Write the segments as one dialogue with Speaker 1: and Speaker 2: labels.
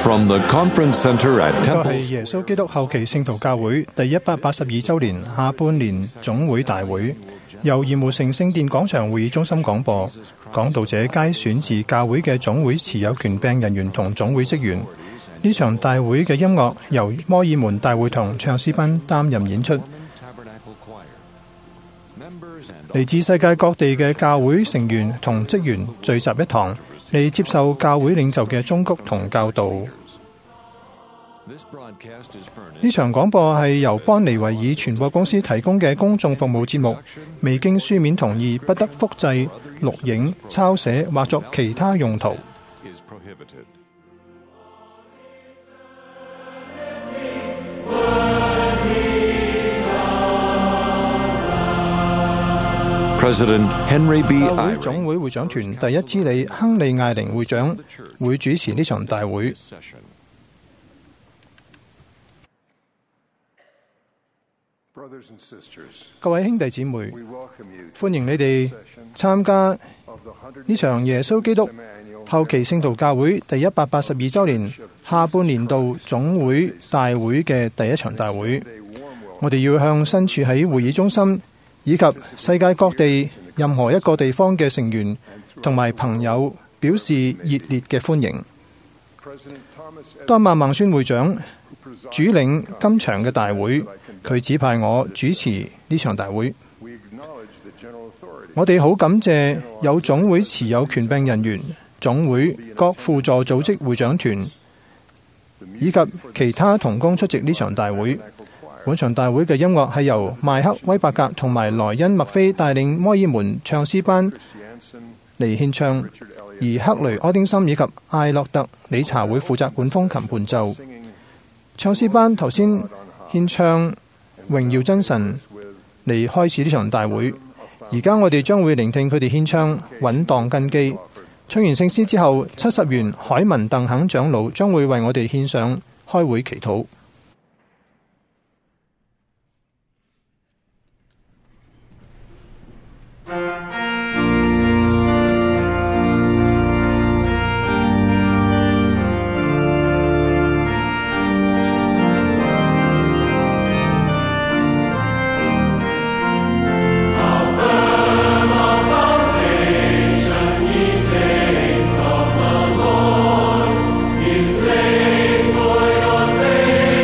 Speaker 1: From the Conference Center at
Speaker 2: 呢個
Speaker 1: Temple
Speaker 2: 係耶穌基督後期聖徒教會第182週年下半年總會大會，由鹽湖城聖殿廣場會議中心廣播。講道者皆選自教會嘅總會持有權柄人員同總會職員。呢場大會嘅音樂由摩爾門大會堂唱詩班擔任演出。嚟自世界各地嘅教會成員同職員聚集一堂，嚟接受教會領袖嘅忠告同教導。呢場廣播係由邦尼維爾傳播公司提供嘅公眾服務節目，未經書面同意不得複製、錄影、抄寫或作其他用途。
Speaker 1: President Henry B.
Speaker 2: 教會
Speaker 1: Eyring
Speaker 2: 總會會長團第一支理亨利艾靈會長會主持呢場大會。各位兄弟姊妹，歡迎你哋參加呢場耶穌基督後期聖徒教會第182週年下半年度總會大會嘅第一場大會。我哋要向身處喺會議中心以及世界各地任何一個地方嘅成員同埋朋友表示熱烈嘅歡迎。多馬孟孫會長主領今場嘅大會，佢指派我主持呢場大會。我哋好感謝有總會持有權柄人員、總會各輔助組織會長團以及其他同工出席呢場大會。本場大會嘅音樂係由邁克威伯格同埋萊恩麥菲帶領摩爾門唱詩班嚟獻唱，而克雷柯丁森以及艾洛特理查會負責管風琴伴奏。唱詩班頭先獻唱榮耀真神嚟開始呢場大會，而家我哋將會聆聽佢哋獻唱穩當根基。唱完聖詩之後，70元海文鄧肯長老將會為我哋獻上開會祈禱。
Speaker 3: Faithful your faith.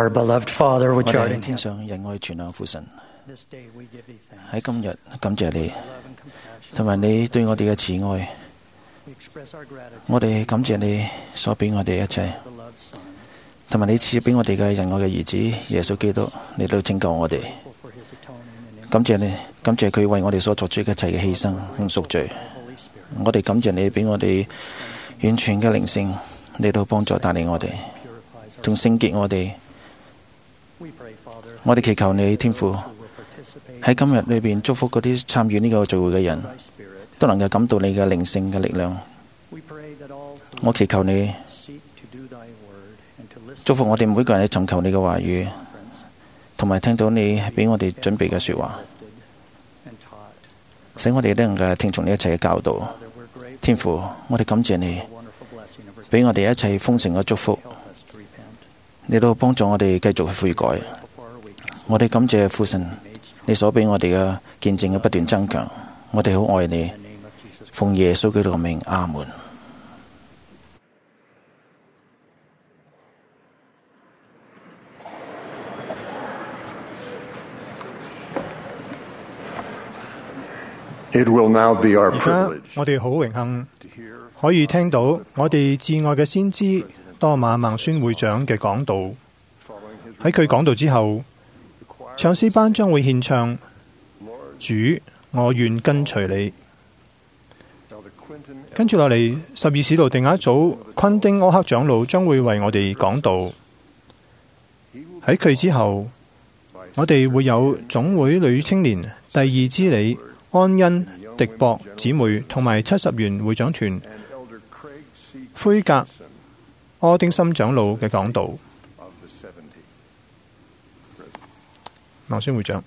Speaker 3: Our beloved Father,
Speaker 4: 我
Speaker 3: which
Speaker 4: 哋
Speaker 3: art
Speaker 4: 喺
Speaker 3: in
Speaker 4: 天
Speaker 3: heaven,
Speaker 4: 上仁愛全能父神，
Speaker 3: this day we give thee thanks.
Speaker 4: 喺今日感謝你，
Speaker 3: Love and compassion.
Speaker 4: 同埋你對我哋嘅慈愛，
Speaker 3: We express our gratitude
Speaker 4: 我哋感謝你所俾我哋一切，
Speaker 3: for the loved Son,
Speaker 4: 同埋你賜俾我哋嘅仁愛嘅兒子耶穌基督嚟到拯救我哋。
Speaker 3: for his atoning and
Speaker 4: 感謝你，感謝佢為我哋所作出嘅一切嘅犧牲同贖罪。
Speaker 3: Holy Spirit
Speaker 4: 我哋感謝你俾我哋完全嘅靈性嚟到幫助帶領我哋，
Speaker 3: purifies our
Speaker 4: 仲聖潔我哋。
Speaker 3: We pray, Father,
Speaker 4: 我哋祈求你天父
Speaker 3: who will participate
Speaker 4: 喺今日裏邊祝福嗰啲參與呢個聚會嘅人，
Speaker 3: in thy Spirit.
Speaker 4: 都能夠感到你嘅靈性嘅力量。
Speaker 3: We pray that all
Speaker 4: 我
Speaker 3: who
Speaker 4: 祈求你
Speaker 3: seek to do thy word and to listen
Speaker 4: 祝福我哋每個人去尋求你嘅話
Speaker 3: to
Speaker 4: 語，
Speaker 3: this conference
Speaker 4: 同埋聽到你俾我哋準備嘅說話，
Speaker 3: lifted and taught.
Speaker 4: 使我哋都能夠聽從呢一切嘅教導。
Speaker 3: Father, we're grateful
Speaker 4: 天父，我哋感謝你
Speaker 3: for the wonderful blessing of
Speaker 4: 俾我哋一切豐盛嘅祝福，
Speaker 3: help us to repent.
Speaker 4: 你都幫助我哋繼續去悔改。
Speaker 3: Grateful for our weakness.
Speaker 4: 我哋感謝父神，
Speaker 3: Made strong
Speaker 4: 你所俾我哋嘅見證嘅不斷增強。我哋好愛你，
Speaker 3: in the name of Jesus Christ.
Speaker 4: 奉耶穌基督嘅名，阿門。
Speaker 1: It will now be our
Speaker 2: 而家
Speaker 1: privilege
Speaker 2: 我哋好榮幸
Speaker 1: to hear
Speaker 2: 可以聽到我哋至愛嘅先知多馬孟孫會長嘅講道。
Speaker 1: following his
Speaker 2: 喺佢講道之後，
Speaker 1: the choir
Speaker 2: 唱詩班將會獻唱
Speaker 1: Lord
Speaker 2: 主，我願跟隨你。
Speaker 1: Elder Quinton
Speaker 2: 跟住落嚟，十二使徒定額組昆丁柯克長老將會為我哋講道。
Speaker 1: he will
Speaker 2: 喺佢之後，
Speaker 1: by
Speaker 2: 我哋會有總會女青年第二支理安恩迪博姊妹同埋70元會長團
Speaker 1: and Elder Craig C.
Speaker 2: 灰格
Speaker 1: Christensen
Speaker 2: 柯丁森長老嘅講道。
Speaker 1: of the 70.
Speaker 2: 孟孫會長。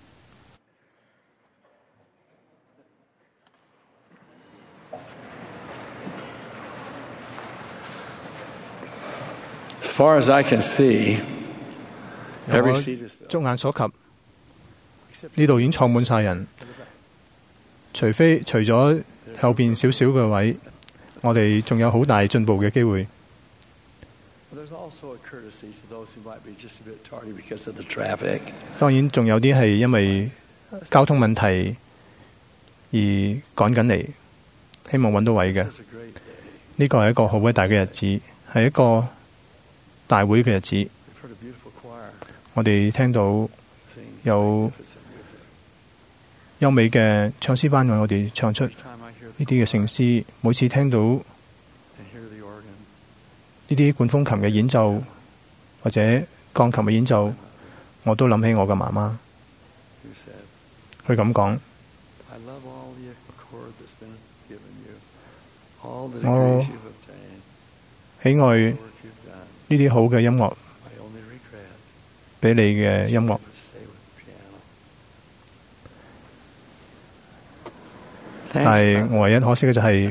Speaker 5: As far as I can see,
Speaker 2: 由
Speaker 5: every
Speaker 2: 我
Speaker 5: seat is filled.
Speaker 2: 觸眼所及，呢度已經坐滿晒人，除咗後邊少少嘅位，我哋仲有好大進步嘅機會。
Speaker 5: There's also a courtesy to those who might be just a bit tardy because of the traffic.
Speaker 2: 當然仲有啲係因為交通問題而趕緊嚟，希望揾到位嘅。
Speaker 5: It's a great day.
Speaker 2: 呢個係一個好偉大嘅日子，係一個大會嘅日子。
Speaker 5: We've heard a beautiful choir
Speaker 2: 我哋聽到
Speaker 5: sing
Speaker 2: 有
Speaker 5: magnificent music.
Speaker 2: 優美嘅唱詩班為我哋唱出
Speaker 5: Every time I hear
Speaker 2: 呢啲嘅聖詩，每次聽到
Speaker 5: and hear the organ,
Speaker 2: 呢啲管風琴嘅演奏或者鋼琴嘅演奏，我都諗起我嘅媽媽。
Speaker 5: who said,
Speaker 2: 佢咁講：
Speaker 5: I love all the accord that's been given you, all the
Speaker 2: Oh.
Speaker 5: degrees you've obtained,
Speaker 2: 喜愛
Speaker 5: the work you've done.
Speaker 2: 呢啲好嘅音樂，
Speaker 5: I only regret
Speaker 2: 俾你嘅音樂。
Speaker 5: to stay with the piano.
Speaker 2: 但
Speaker 5: Thanks,
Speaker 2: 係
Speaker 5: Father.
Speaker 2: 唯一可惜嘅就係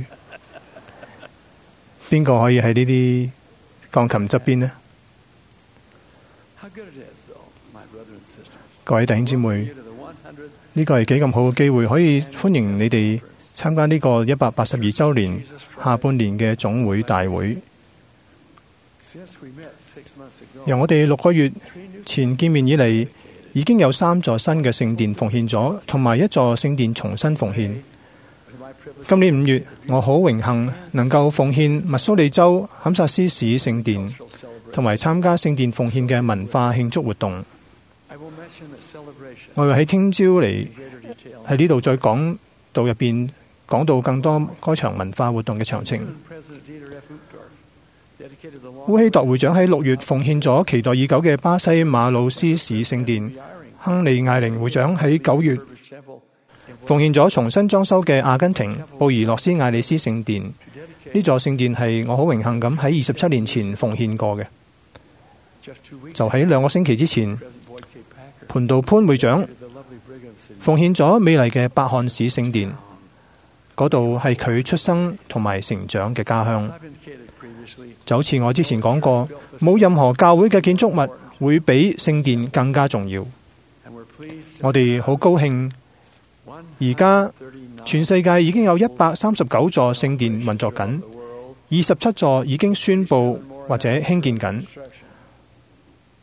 Speaker 2: 邊個可以喺呢啲鋼琴側邊呢？
Speaker 5: How good it is, though, my brother and sisters.
Speaker 2: 各位弟兄姊妹，
Speaker 5: You to the 100
Speaker 2: 呢個係幾咁好嘅機會，可以歡迎你哋參加呢個182週年下半年嘅總會大會。
Speaker 5: Since we met 6 months ago,
Speaker 2: 由我哋6個月
Speaker 5: 3 new
Speaker 2: 前見面以嚟，已經有3座新嘅聖殿奉獻咗，同埋1座聖殿重新奉獻。
Speaker 5: was my privilege
Speaker 2: 今年5月，我好榮幸能夠奉獻密蘇里州堪薩斯市聖殿，
Speaker 5: to celebrate.
Speaker 2: 同埋參加聖殿奉獻嘅文化慶祝活動。
Speaker 5: I will mention that celebration
Speaker 2: 我會喺聽朝嚟
Speaker 5: in greater detail.
Speaker 2: 喺呢度再講道入邊講到更多該場文化活動嘅詳情。
Speaker 5: President Dieter F. Uchtdorf dedicated the
Speaker 2: 烏希鐸會長喺6月奉獻咗期待已久嘅巴西馬魯斯市聖殿，亨利艾靈會長喺9月
Speaker 5: temple
Speaker 2: 奉獻咗重新裝修嘅阿根廷布宜諾斯艾利斯聖殿。呢座聖殿係我好榮幸咁喺27年前奉獻過嘅。
Speaker 5: just 2 weeks
Speaker 2: 就喺2個星期之前，
Speaker 5: President Boyd K. Packer
Speaker 2: 盤道潘會長
Speaker 5: did the lovely Brigham City
Speaker 2: 奉獻咗美麗嘅伯漢市聖殿，嗰度係佢出生同埋成長嘅家鄉。
Speaker 5: I've indicated previously
Speaker 2: 就好似我之前講過，冇任何教會嘅建築物會比聖殿更加重要。
Speaker 5: and we're pleased
Speaker 2: 我哋好高興，
Speaker 5: 139
Speaker 2: 而家全世界已經有139座聖殿運作緊，
Speaker 5: the world
Speaker 2: 27座已經宣佈或者興建緊。
Speaker 5: construction.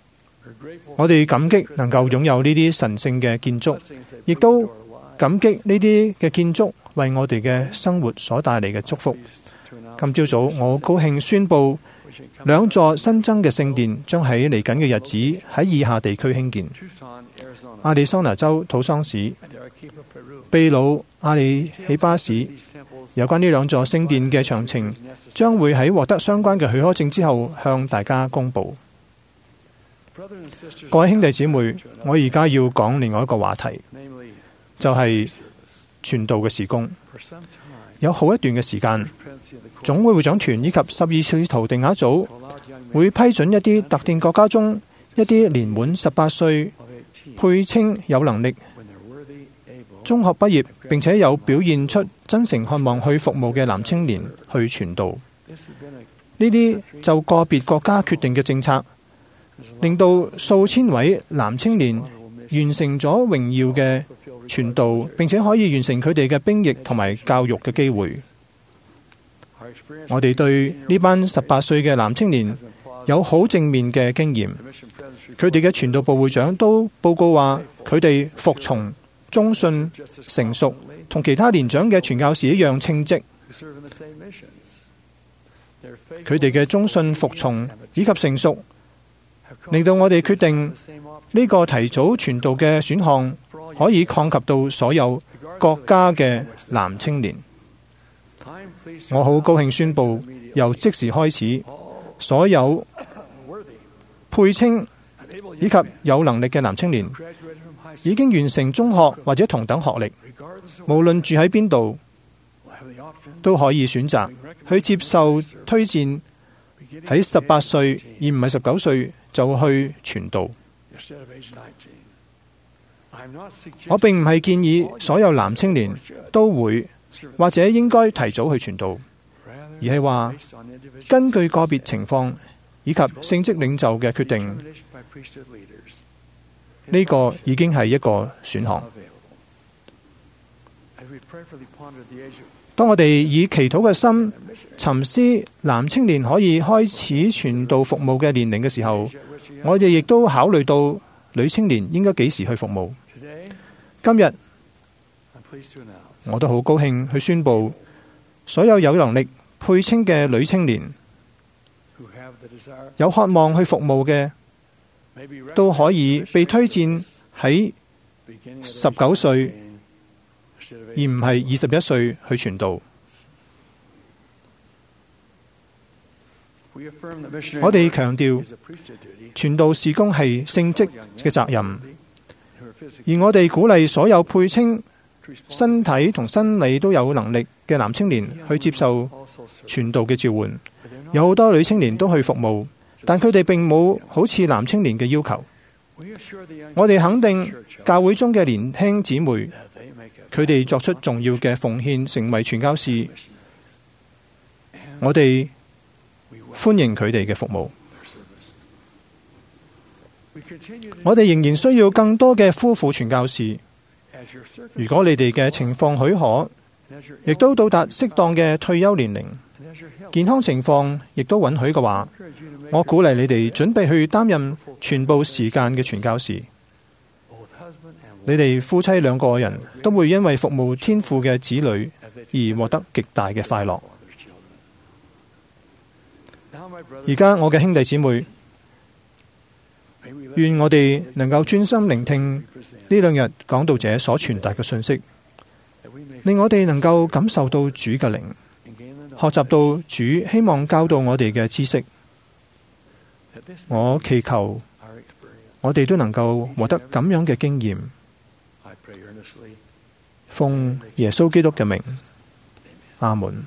Speaker 2: 我哋感激能夠擁有呢啲神聖嘅建築，亦都感激呢啲嘅建築為我哋嘅生活所帶嚟嘅祝福。今朝早，我好高興宣布兩座新增嘅聖殿將喺嚟緊嘅日子喺以下地區興建：亞利桑那州土桑市、秘魯阿里喜巴市。有關呢兩座聖殿嘅詳情，將會喺獲得相關嘅許可證之後向大家公佈。各位兄弟姊妹，我而家要講另外一個話題，就係傳道嘅事工。有好一段嘅時間，總會會長團以及12使徒定額組會批准一啲特定國家中一啲年滿18歲、配稱有能力、中學畢業並且有表現出真誠渴望去服務嘅男青年去傳道。呢啲就個別國家決定嘅政策，令到數千位男青年完成咗榮耀嘅傳道，並且可以完成佢哋嘅兵役同埋教育嘅機會。我哋對呢班18歲嘅男青年有好正面嘅經驗，佢哋嘅傳道部會長都報告話，佢哋服從、忠信、成熟，同其他年長嘅傳教士一樣稱職。佢哋嘅忠信、服從以及成熟，令到我哋決定呢個提早傳道嘅選項可以擴及到所有國家嘅男青年。我好高興宣布，由即時開始，所有配稱以及有能力嘅男青年已經完成中學或者同等學歷，無論住喺邊度，都可以選擇去接受推薦，喺18歲而唔係19歲就去傳道。我並唔係建議所有男青年都會或者應該提早去傳道，而係話根據個別情況以及聖職領袖嘅決定，呢個已經係一個選項。當我哋以祈禱嘅心沉思男青年可以開始傳道服務嘅年齡嘅時候，我哋亦都考慮到女青年應該幾時去服務。今日我都好高興去宣布，所有有能力配稱嘅女青年有渴望去服務嘅，都可以被推薦喺19歲而唔係21歲去傳道。我哋強調傳道事工係聖職嘅責任，而我哋鼓勵所有配稱身體同生理都有能力嘅男青年去接受傳道嘅召喚。有好多女青年都去服務，但佢哋並冇好似男青年嘅要求。我哋肯定教會中嘅年輕姊妹，佢哋作出重要嘅奉獻，成為傳教士。我哋歡迎佢哋嘅服務。我哋仍然需要更多嘅夫婦傳教士。如果你哋嘅情況許可，亦都到達適當嘅退休年齡，健康情況亦都允許嘅話，我鼓勵你哋準備去擔任全部時間嘅傳教士。你哋夫妻兩個人都會因為服務天父嘅子女而獲得極大嘅快樂。而家我嘅兄弟姊妹，願我哋能夠專心聆聽呢兩日講道者所傳達嘅信息，令我哋能夠感受到主嘅靈，學習到主希望教導我哋嘅知識。我祈求我哋都能夠獲得咁樣嘅經驗。奉耶穌基督嘅名，阿門。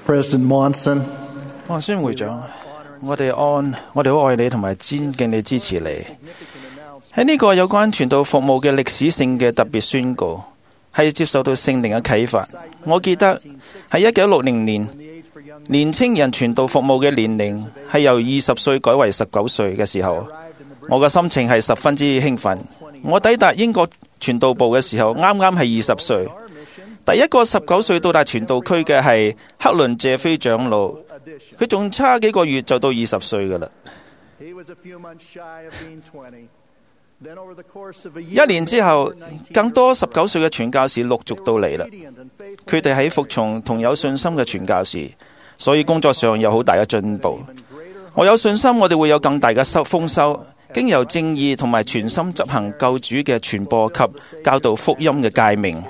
Speaker 6: President Monson,
Speaker 4: 安孫會長，我哋好愛你同埋尊敬你，支持你。喺呢個有關傳道服務嘅歷史性嘅特別宣告，係接受到聖靈嘅啟發。我記得喺1960年，年青人傳道服務嘅年齡係由20歲改為19歲嘅時候，我嘅心情係十分之興奮。我抵達英國傳道部嘅時候，啱啱係20歲。第一個19歲到達傳道區嘅係克倫謝菲長老，佢仲差幾個月就到20歲㗎喇。1年之後，更多19歲嘅傳教士陸續到嚟啦。佢哋喺服從同有信心嘅傳教士，所以工作上有好大嘅進步。我有信心我哋會有更大嘅豐收，經由正義同埋全心執行救主嘅傳播及教導福音嘅誡命。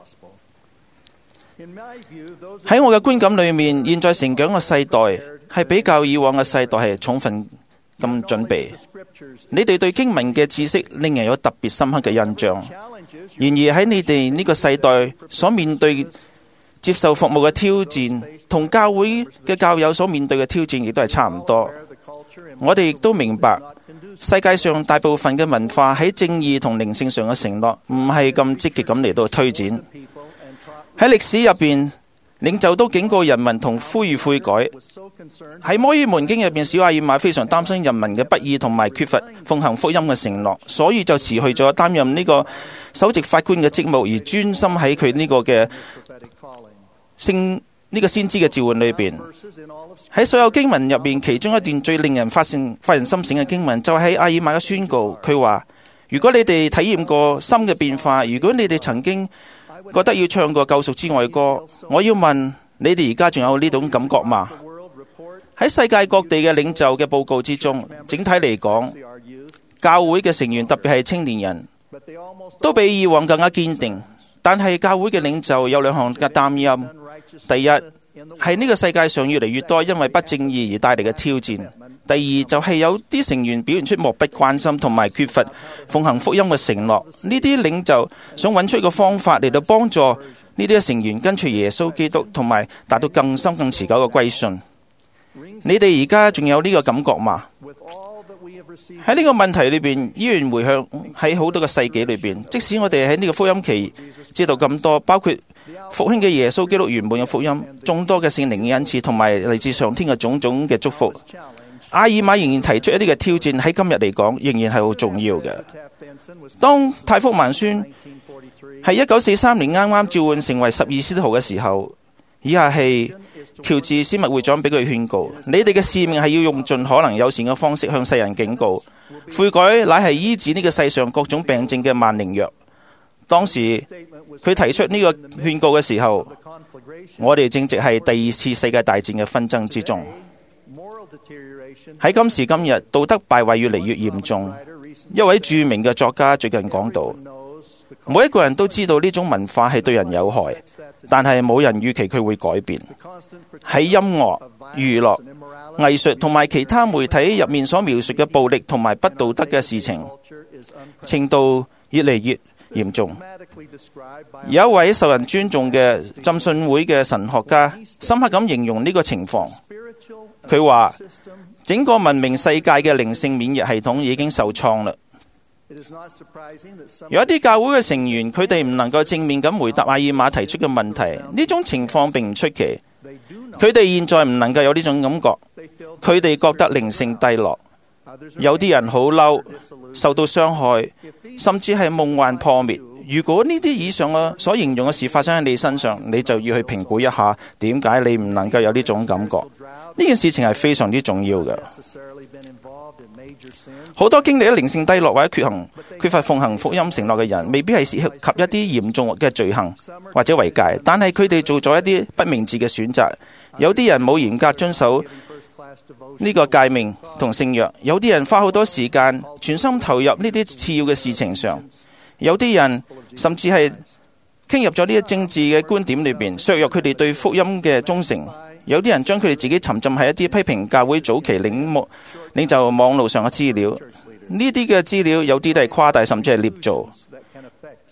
Speaker 4: 喺我嘅觀感裏面，現在成長嘅世代係比較以往嘅世代係充分咁準備。你哋對經文嘅知識令人有特別深刻嘅印象。然而喺你哋呢個世代所面對接受服務嘅挑戰，同教會嘅教友所面對嘅挑戰亦都係差唔多。我哋亦都明白，世界上大部分嘅文化喺正義同靈性上嘅承諾唔係咁積極咁嚟到推展。喺歷史入邊，領袖都警告人民同呼籲悔改。喺摩爾門經入邊，小阿爾瑪非常擔心人民嘅不義同埋缺乏奉行福音嘅承諾，所以就辭去咗擔任呢個首席法官嘅職務，而專心喺佢呢個嘅先知嘅召喚裏邊。喺所有經文入邊，其中一段最令人發人心醒嘅經文，就係阿爾瑪嘅宣告。佢話：如果你哋體驗過心嘅變化，如果你哋曾經覺得要唱過救贖之外歌，我要問你哋而家仲有呢種感覺嗎？喺世界各地嘅領袖嘅報告之中，整體嚟講，教會嘅成員特別係青年人都比以往更加堅定。但係教會嘅領袖有兩項嘅擔憂：第一係呢個世界上越嚟越多因為不正義而帶嚟嘅挑戰；第二就係有啲成員表現出漠不關心同埋缺乏奉行福音嘅承諾。呢啲領袖想揾出一個方法嚟到幫助呢啲成員跟隨耶穌基督，同埋達到更深更持久嘅歸信。你哋而家仲有呢個感覺嗎？喺呢個問題裏邊，依然回響喺好多個世紀裏邊。即使我哋喺呢個福音期知道咁多，包括復興嘅耶穌基督圓滿嘅福音、眾多嘅聖靈嘅恩賜，同埋嚟自上天嘅種種嘅祝福，阿爾瑪仍然提出一啲嘅挑戰，喺今日嚟講仍然係好重要嘅。當太福萬孫喺1943年啱啱召喚成為12使徒嘅時候，以下係喬治斯密會長俾佢勸告：你哋嘅使命係要用盡可能友善嘅方式向世人警告，悔改乃係醫治呢個世上各種病症嘅萬靈藥。當時佢提出呢個勸告嘅時候，我哋正值係第二次世界大戰嘅紛爭之中。喺今時今日，道德敗壞越嚟越嚴重。一位著名嘅作家最近講到，每一個人都知道呢種文化係對人有害，但係冇人預期佢會改變。喺音樂、娛樂、藝術同埋其他媒體入面所描述嘅暴力同埋不道德嘅事情，程度越嚟越嚴重。有一位受人尊重嘅浸信會嘅神學家深刻咁形容呢個情況。佢話：整個文明世界嘅靈性免疫系統已經受創啦。有一啲教會嘅成員，佢哋唔能夠正面咁回答阿爾瑪提出嘅問題，呢種情況並唔出奇。佢哋現在唔能夠有呢種感覺，佢哋覺得靈性低落。有啲人好嬲，受到傷害，甚至係夢幻破滅。如果呢啲以上嘅所形容嘅事發生喺你身上，你就要去評估一下，點解你唔能夠有呢種感覺？呢件事情係非常之重要嘅。好多經歷咗靈性低落或者缺乏奉行福音承諾嘅人，未必係涉及一啲嚴重嘅罪行或者違戒，但係佢哋做咗一啲不明智嘅選擇。有啲人冇嚴格遵守呢個誡命同聖約，有啲人花好多時間全心投入呢啲次要嘅事情上，有啲人甚至係傾入咗呢啲政治嘅觀點裏邊，削弱佢哋對福音嘅忠誠。有啲人將佢哋自己沉浸喺一啲批評教會早期領袖網絡上嘅資料，呢啲嘅資料有啲都係誇大甚至係捏造。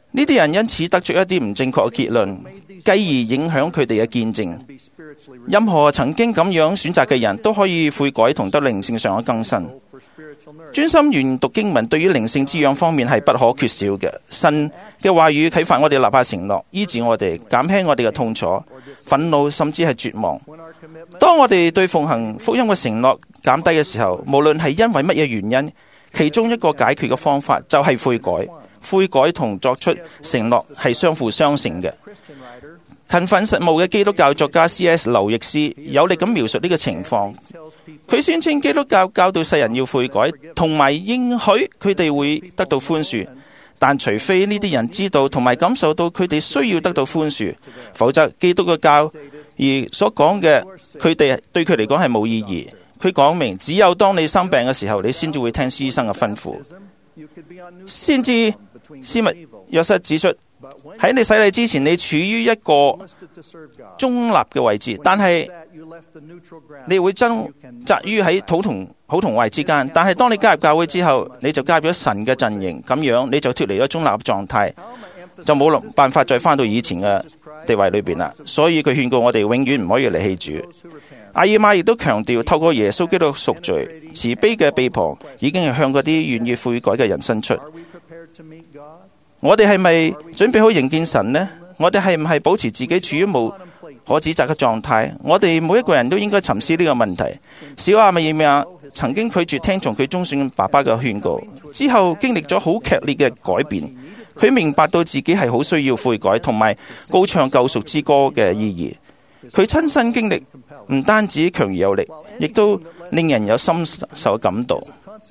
Speaker 4: 呢啲人因此得出一啲唔正確嘅結論，繼而影響佢哋嘅見證。任何曾經咁樣選擇嘅人都可以悔改同得靈性上嘅更新。專心研讀經文對於靈性滋養方面係不可缺少嘅。神嘅話語啟發我哋立下承諾，醫治我哋，減輕我哋嘅痛楚、憤怒，甚至係絕望。當我哋對奉行福音嘅承諾減低嘅時候，無論係因為乜嘢原因，其中一個解決嘅方法就係悔改。悔改同作出承諾係相輔相成嘅。勤奮實務嘅基督教作家 C.S. 劉易斯有力咁描述呢個情況。佢宣稱基督教教導世人要悔改，同埋應許佢哋會得到寬恕。但除非呢啲人知道同埋感受到佢哋需要得到寬恕，否則基督嘅教而所講嘅，佢哋對佢嚟講係冇意義。佢講明，只有當你生病嘅時候，你先至會聽醫生嘅吩咐。先知施密約瑟指出，喺你洗禮之前，你處於一個中立嘅位置，但係你會掙扎於喺好同壞之間。但係當你加入教會之後，你就加入咗神嘅陣營，咁樣你就脫離咗中立嘅狀態，就冇辦法再翻到以前嘅地位裏邊啦。所以佢勸告我哋永遠唔可以離棄主。阿爾瑪亦都強調，透過耶穌基督贖罪，慈悲嘅臂膀已經係向嗰啲願意悔改嘅人伸出。我哋係咪準備好迎見神呢？我哋係唔係保持自己處於無可指責嘅狀態？我哋每一個人都應該沉思呢個問題。小亞米亞曾經拒絕聽從佢忠信爸爸嘅勸告，之後經歷咗好劇烈嘅改變。佢明白到自己係好需要悔改，同埋高唱救贖之歌嘅意義。佢親身經歷唔單止強而有力，亦都令人有深受感動。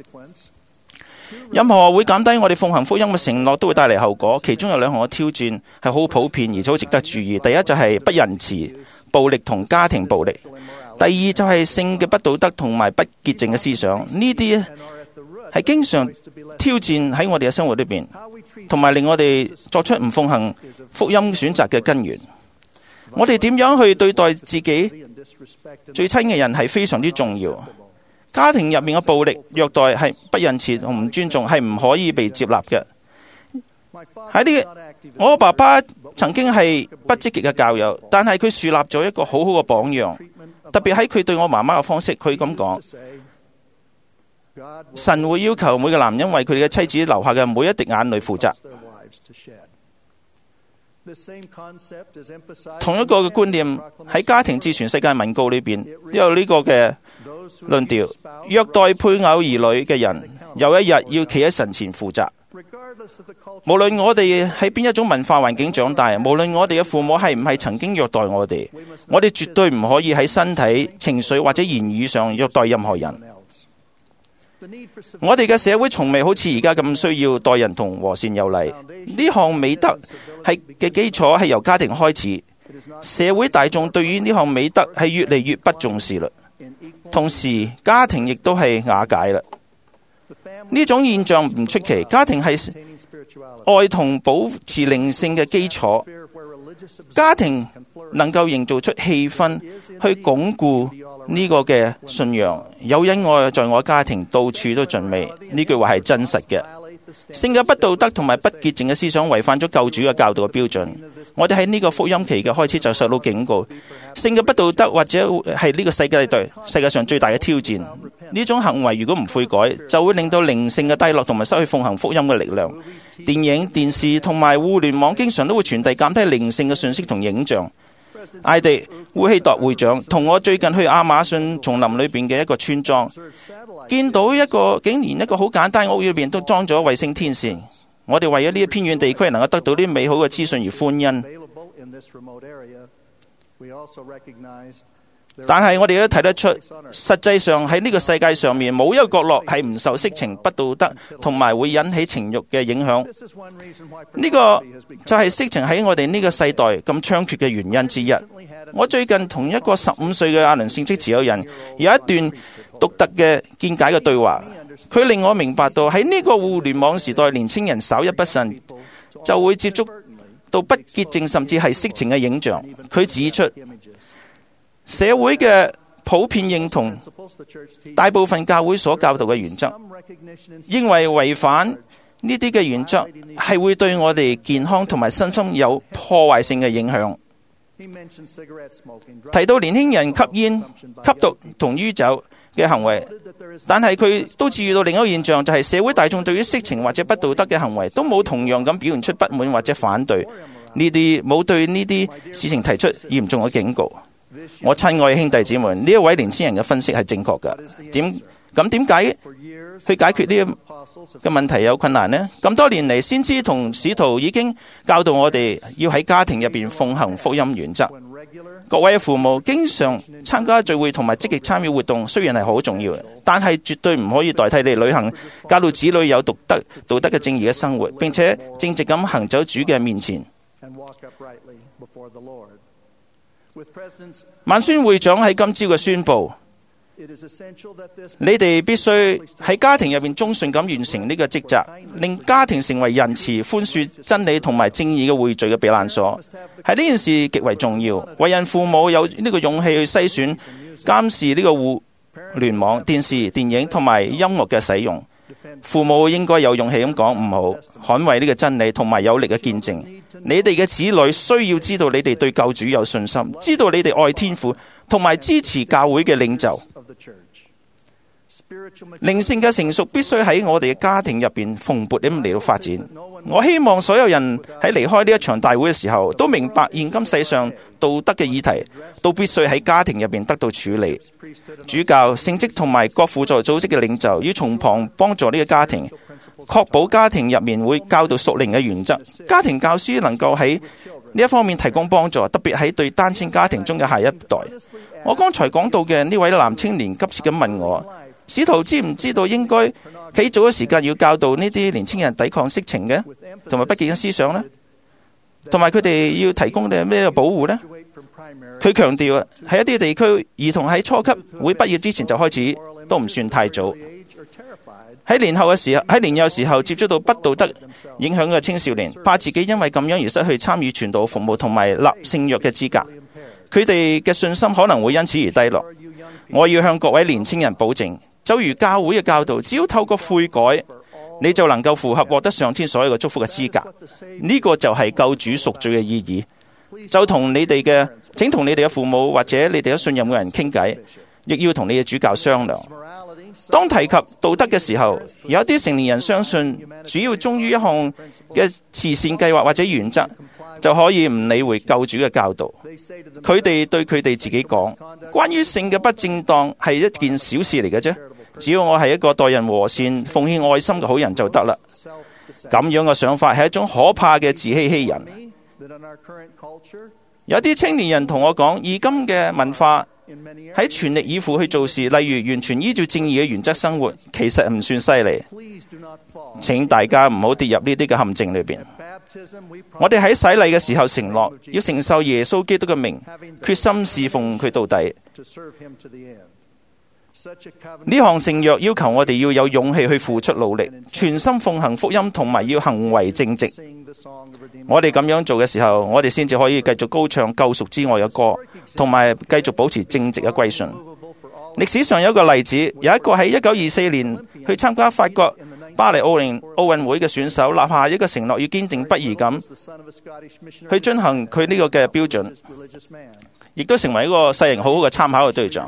Speaker 4: 任何會減低我哋奉行福音嘅承諾都會帶嚟後果，其中有兩項嘅挑戰係好普遍而且好值得注意。第一就係不仁慈、暴力同家庭暴力；第二就係性嘅不道德同埋不潔淨嘅思想。呢啲係經常挑戰喺我哋嘅生活裏邊，同埋令我哋作出唔奉行福音選擇嘅根源。我哋點樣去對待自己最親嘅人係非常之重要。家庭入面嘅暴力、虐待係不仁慈同唔尊重，係唔可以被接納嘅。我爸爸曾經係不積極嘅教友，但係佢樹立咗一個好好嘅榜樣。特別喺佢對我媽媽嘅方式，佢咁講：神會要求每個男人為佢哋嘅妻子留下嘅每一滴眼淚負責。同一個嘅觀念喺家庭至全世界文告裏邊都有呢個嘅論調。虐待配偶兒女嘅人有一日要企喺神前負責。無論我哋喺邊一種文化環境長大，無論我哋嘅父母係唔係曾經虐待我哋絕對唔可以喺身體、情緒或者言語上虐待任何人。我哋嘅社會從未好似而家咁需要待人同和善有禮。呢項美德係嘅基礎係由家庭開始。社會大眾對於呢項美德係越嚟越不重視啦。同時，家庭亦都係瓦解啦。呢種現象唔出奇，家庭係愛同保持靈性嘅基礎。家庭能夠營造出氣氛，去鞏固呢個嘅信仰。有恩愛在我家庭到處都盡美，呢句話係真實嘅。性嘅不道德同埋不潔淨嘅思想違反咗救主嘅教導嘅標準。我哋喺呢個福音期嘅開始就受到警告，性嘅不道德或者係呢個世界上最大嘅挑戰。呢種行為如果唔悔改，就會令到靈性嘅低落同埋失去奉行福音嘅力量。電影、電視同埋互聯網經常都會傳遞減低靈性嘅信息同影像。艾迪烏希鐸會長同我最近去亞馬遜叢林裏邊嘅一個村莊，見到竟然一個好簡單屋裏邊都裝咗衛星天線。我哋為咗呢一偏遠地區能夠得到啲美好嘅資訊而歡欣。但係我哋都睇得出，實際上喺呢個世界上面冇一個角落係唔受色情、不道德同埋會引起情慾嘅影響。呢個就係色情喺我哋呢個世代咁猖獗嘅原因之一。我最近同一個15歲嘅阿倫性職持有人有一段獨特嘅見解嘅對話，佢令我明白到喺呢個互聯網時代，年輕人稍一不慎就會接觸到不潔淨甚至係色情嘅影像。佢指出，社會嘅普遍認同大部分教會所教導嘅原則，認為違反呢啲嘅原則係會對我哋健康同埋身心有破壞性嘅影響。提到年輕人吸煙、吸毒同酗酒嘅行為，但係佢都注意到另一個現象，就係社會大眾對於色情或者不道德嘅行為都冇同樣咁表現出不滿或者反對，呢啲冇對呢啲事情提出嚴重嘅警告。我親愛嘅兄弟姊妹，呢一位年輕人嘅分析係正確㗎。點解去解決呢個問題有困難呢？咁多年嚟，先知同使徒已經教導我哋要喺家庭入邊奉行福音原則。各位父母經常參加聚會同埋積極參與活動，雖然係好重要嘅，但係絕對唔可以代替你履行教導子女有道德嘅正義嘅生活，並且正直咁行走主嘅面前。萬宣會長喺今朝嘅宣佈，你哋必須喺家庭入邊忠信咁完成呢個職責，令家庭成為仁慈、寬恕、真理同埋正義嘅匯聚嘅避難所。喺呢件事極為重要，為人父母有呢個勇氣去篩選、監視呢個互聯網、電視、電影同埋音樂嘅使用。父母應該有勇氣咁講唔好，捍衛呢個真理同埋有力嘅見證。你哋嘅子女需要知道你哋對救主有信心，知道你哋愛天父，同埋支持教會嘅領袖。靈性嘅成熟必須喺我哋嘅家庭入邊蓬勃咁嚟到發展。我希望所有人喺離開呢一場大會嘅時候，都明白現今世上道德嘅議題都必須喺家庭入邊得到處理。主教、聖職同埋各輔助組織嘅領袖要從旁幫助呢個家庭，確保家庭入面會教導屬靈嘅原則。家庭教師能夠喺呢一方面提供幫助，特別喺對單親家庭中嘅下一代。我剛才講到嘅呢位男青年急切咁問我，使徒知唔知道應該喺早嘅時間要教導呢啲年輕人抵抗色情嘅同埋不敬嘅思想呢？同埋佢哋要提供咩保護呢？佢強調喺一啲地區，兒童喺初級會畢業之前就開始都唔算太早。喺年幼時候接觸到不道德影響嘅青少年，怕自己因為咁樣而失去參與傳道服務同埋立聖約嘅資格，佢哋嘅信心可能會因此而低落。我要向各位年輕人保證，就如教會嘅教導，只要透過悔改，你就能夠符合獲得上天所有嘅祝福嘅資格。呢個就係救主贖罪嘅意義。就請同你哋嘅父母或者你哋有信任嘅人傾偈，亦要同你嘅主教商量。當提及道德嘅時候，有一啲成年人相信，主要忠於一項嘅慈善計劃或者原則，就可以唔理會救主嘅教導。佢哋對佢哋自己講，關於性嘅不正當係一件小事嚟嘅啫，只要我係一個待人和善、奉獻愛心嘅好人就得啦。咁樣嘅想法係一種可怕嘅自欺欺人。有啲青年人同我講，現今嘅文化喺全力以赴去做事，例如完全依照正義嘅原則生活，其實唔算犀利。請大家唔好跌入呢啲嘅陷阱裏邊。我哋喺洗禮嘅時候承諾要承受耶穌基督嘅名，決心侍奉佢到底。呢項聖約要求我哋要有勇氣去付出努力，全心奉行福音，同埋要行為正直。我哋咁樣做嘅時候，我哋先至可以繼續高唱救贖之愛嘅歌，同埋繼續保持正直嘅歸信。歷史上有一個例子，有一個喺1924年去參加法國巴黎奧運會嘅選手，立下一個承諾，要堅定不移咁去進行佢呢個嘅標準，亦都成為一個世人好好嘅參考嘅對象。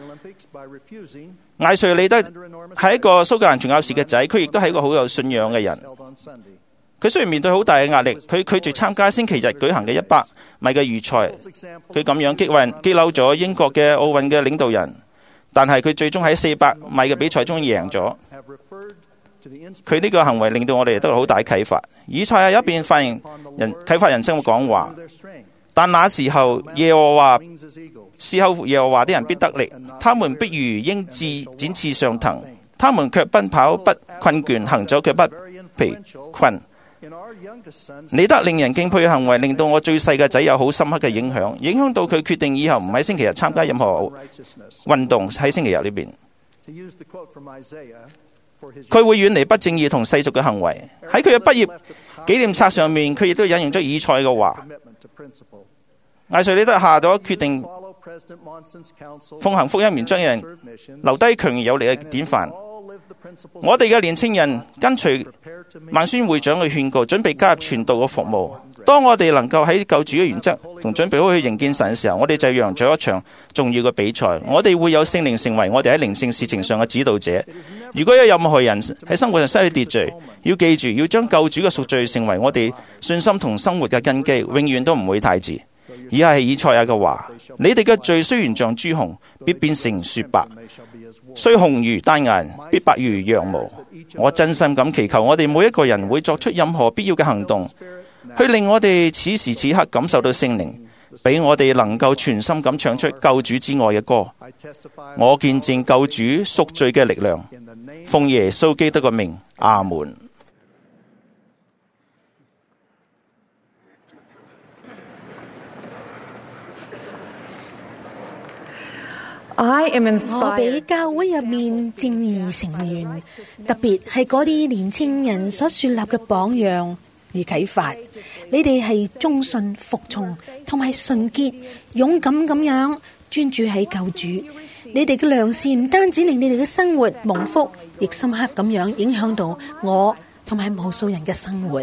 Speaker 4: 艾瑞利德係一個蘇格蘭傳教士嘅仔，佢亦都係一個好有信仰嘅人。佢雖然面對好大嘅壓力，佢拒絕參加星期日舉行嘅100米嘅預賽，佢咁樣激嬲咗英國嘅奧運嘅領導人，但係佢最終喺400米嘅比賽中贏咗。佢呢個行為令到我哋得到好大啟發。以賽亞有一邊啟發人生嘅講話，但那時候耶和華啲人必得力，他們必如鷹展翅上騰，他們卻奔跑不困倦，行走卻不疲困。你得令人敬佩嘅行為，令到我最細嘅仔有好深刻嘅影響到佢決定以後唔喺星期日參加任何運動。喺星期日呢邊，佢會遠離不正義同世俗嘅行為。喺佢嘅畢業紀念冊上面，佢亦都引用咗以賽嘅話。艾瑞利德下咗決定，奉行福音原則嘅人留低強而有力嘅典範。 我哋嘅年青人跟隨萬宣會長嘅勸告，準備加入傳道嘅服務。當我哋能夠喺救主嘅原則同準備好去迎見神嘅時候，我哋就贏咗一場重要嘅比賽。我哋會有聖靈成為我哋喺靈性事情上嘅指導者。如果有任何人喺生活上失去秩序，要記住要將救主嘅贖罪成為我哋信心同生活嘅根基，永遠都唔會太遲。以下係以賽亞嘅話：你哋嘅罪雖然像朱紅，必變成雪白；雖紅如丹顏，必白如羊毛。我真心咁祈求我哋每一個人會作出任何必要嘅行動，去令我哋此時此刻感受到聖靈，俾我哋能夠全心咁唱出救主之愛嘅歌。我見證救主贖罪嘅力量，奉耶穌基督嘅名，阿門。
Speaker 6: 我俾教會入面正義成員，特別係嗰啲年青人所樹立嘅榜樣而啟發。你哋係忠信、服從同埋純潔、勇敢咁樣專注喺救主。你哋嘅良善唔單止令你哋嘅生活蒙福，亦深刻咁樣影響到我同埋無數人嘅生活。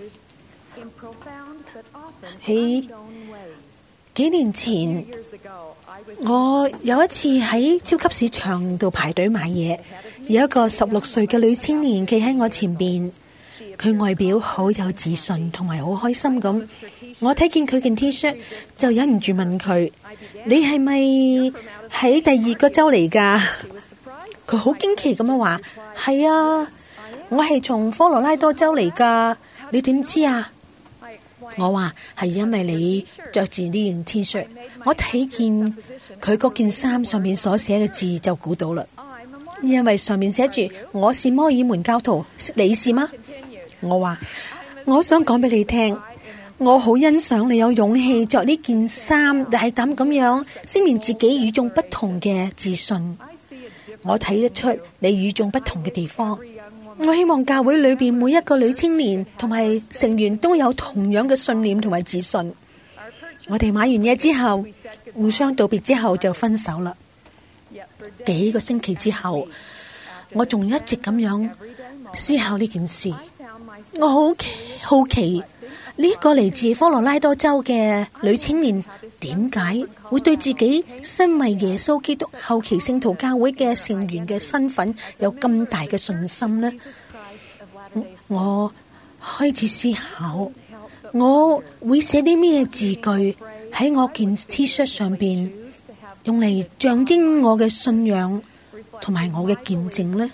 Speaker 6: 喺幾年前，我有一次喺超級市場度排隊買嘢，有一個16歲嘅女青年企喺我前邊，佢外表好有自信同埋好開心咁。我睇見佢件 T-shirt 就忍唔住問佢：你係咪喺第二個州嚟㗎？佢好驚奇咁樣話：係啊，我係從科羅拉多州嚟㗎。你點知啊？我話係因為你着住呢件 T-shirt， 我睇見佢嗰件衫上面所寫嘅字就估到啦。因為上面寫住我是摩爾門教徒，你是嗎？我話我想講俾你聽，我好欣賞你有勇氣着呢件衫，大膽咁樣證明自己與眾不同嘅自信。我睇得出你與眾不同嘅地方。我希望教會裏邊每一個女青年同埋成員都有同樣嘅信念同埋自信。我哋買完嘢之後，互相道別之後就分手啦。幾個星期之後，我仲一直咁樣思考呢件事。我好奇呢個嚟自科羅拉多州嘅女青年點解會對自己身為耶穌基督後期聖徒教會嘅成員嘅身份有咁大嘅信心呢？我開始思考，我會寫啲咩字句喺我件 T-shirt 上邊，用嚟象徵我嘅信仰同埋我嘅見證呢？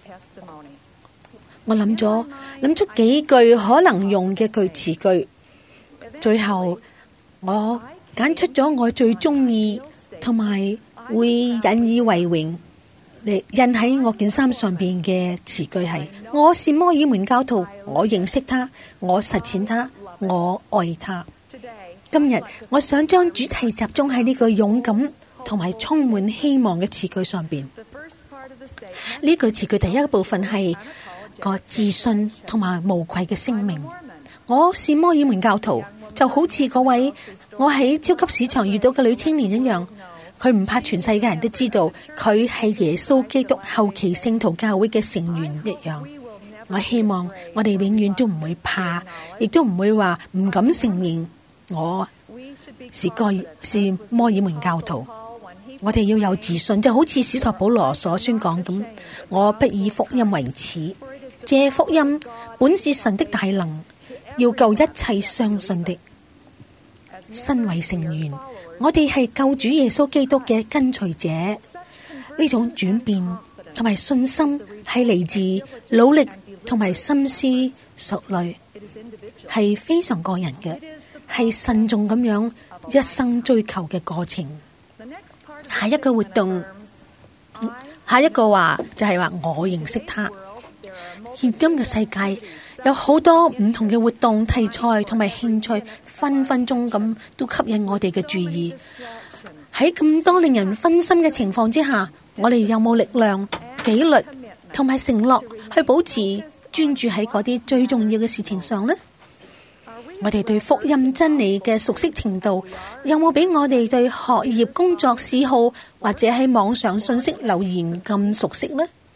Speaker 6: 我諗出幾句可能用嘅句詞句，最後我揀出咗我最中意同埋會引以為榮嚟印喺我件衫上邊嘅詞句係：我是摩爾門教徒，我認識他，我實踐他，我愛他。今日我想將主題集中喺呢個勇敢同埋充滿希望嘅詞句上邊。呢句詞句第一個部分係個自信同埋無愧嘅聲明。我是摩爾門教徒，就好似嗰位我喺超級市場遇到嘅女青年一樣，佢唔怕全世界人都知道佢係耶穌基督後期聖徒教會嘅成員一樣。我希望我哋永遠都唔會怕，亦都唔會話唔敢承認我是摩爾門教徒。我哋要有自信，就好似使徒保羅所宣講咁：我不以福音為恥，這福音本是神的大能，要救一切相信的。身為成員，我哋係救主耶穌基督嘅跟隨者。呢種轉變同埋信心係嚟自努力同埋深思熟慮，係非常個人嘅，係慎重咁樣一生追求嘅過程。下一個活動，下一個話就係話我認識他。現今嘅世界有好多唔同嘅活動題材同埋興趣，分分鐘咁都吸引我哋嘅注意。喺咁多令人分心嘅情況之下，我哋有冇力量、紀律同埋承諾去保持專注喺嗰啲最重要嘅事情上呢？我哋對福音真理嘅熟悉程度，有冇比我哋對學業、工作、嗜好或者喺網上信息留言咁熟悉呢？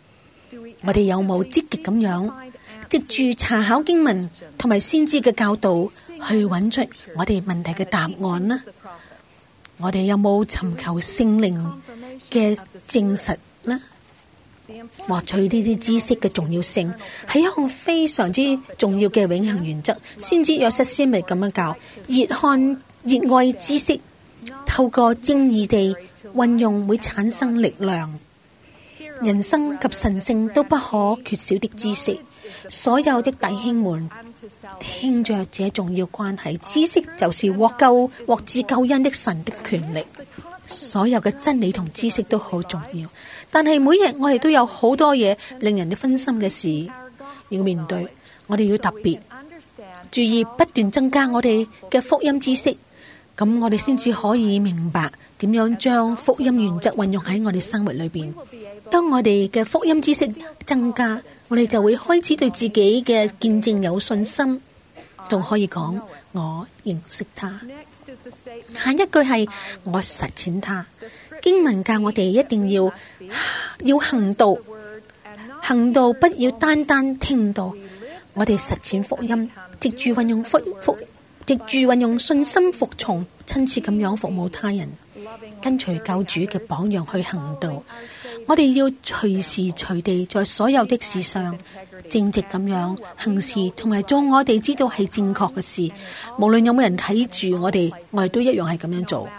Speaker 6: 我哋有冇積極咁樣藉住查考經文同埋先知嘅教導去揾出我哋問題嘅答案呢？我哋有冇尋求聖靈嘅證實呢？獲取呢啲知識嘅重要性係一項非常之重要嘅永恆原則。先知約瑟斯密咁樣教：熱愛知識，透過正義地運用會產生力量。人生及神聖都不可缺少的知識。所有的弟兄們，聽着這重要關係，知識就是獲致救恩的神的權力。所有嘅真理同知識都好重要，但係每日我哋都有好多嘢令人哋分心嘅事要面對。我哋要特別注意不斷增加我哋嘅福音知識，咁我哋先至可以明白點樣將福音原則運用喺我哋生活裏邊。當我哋嘅福音知識增加，我哋就會開始對自己嘅見證有信心，仲可以講我認識他。下一句係我實踐他。經文教我哋一定要行道，行道不要單單聽到。我哋實踐福音，藉住運用信心服從，親切咁樣服務他人，跟隨救主嘅榜樣去行道。我哋要隨時隨地在所有的事上正直咁樣行事，同埋做我哋知道係正確嘅事。無論有冇人睇住我哋都一樣係咁樣做。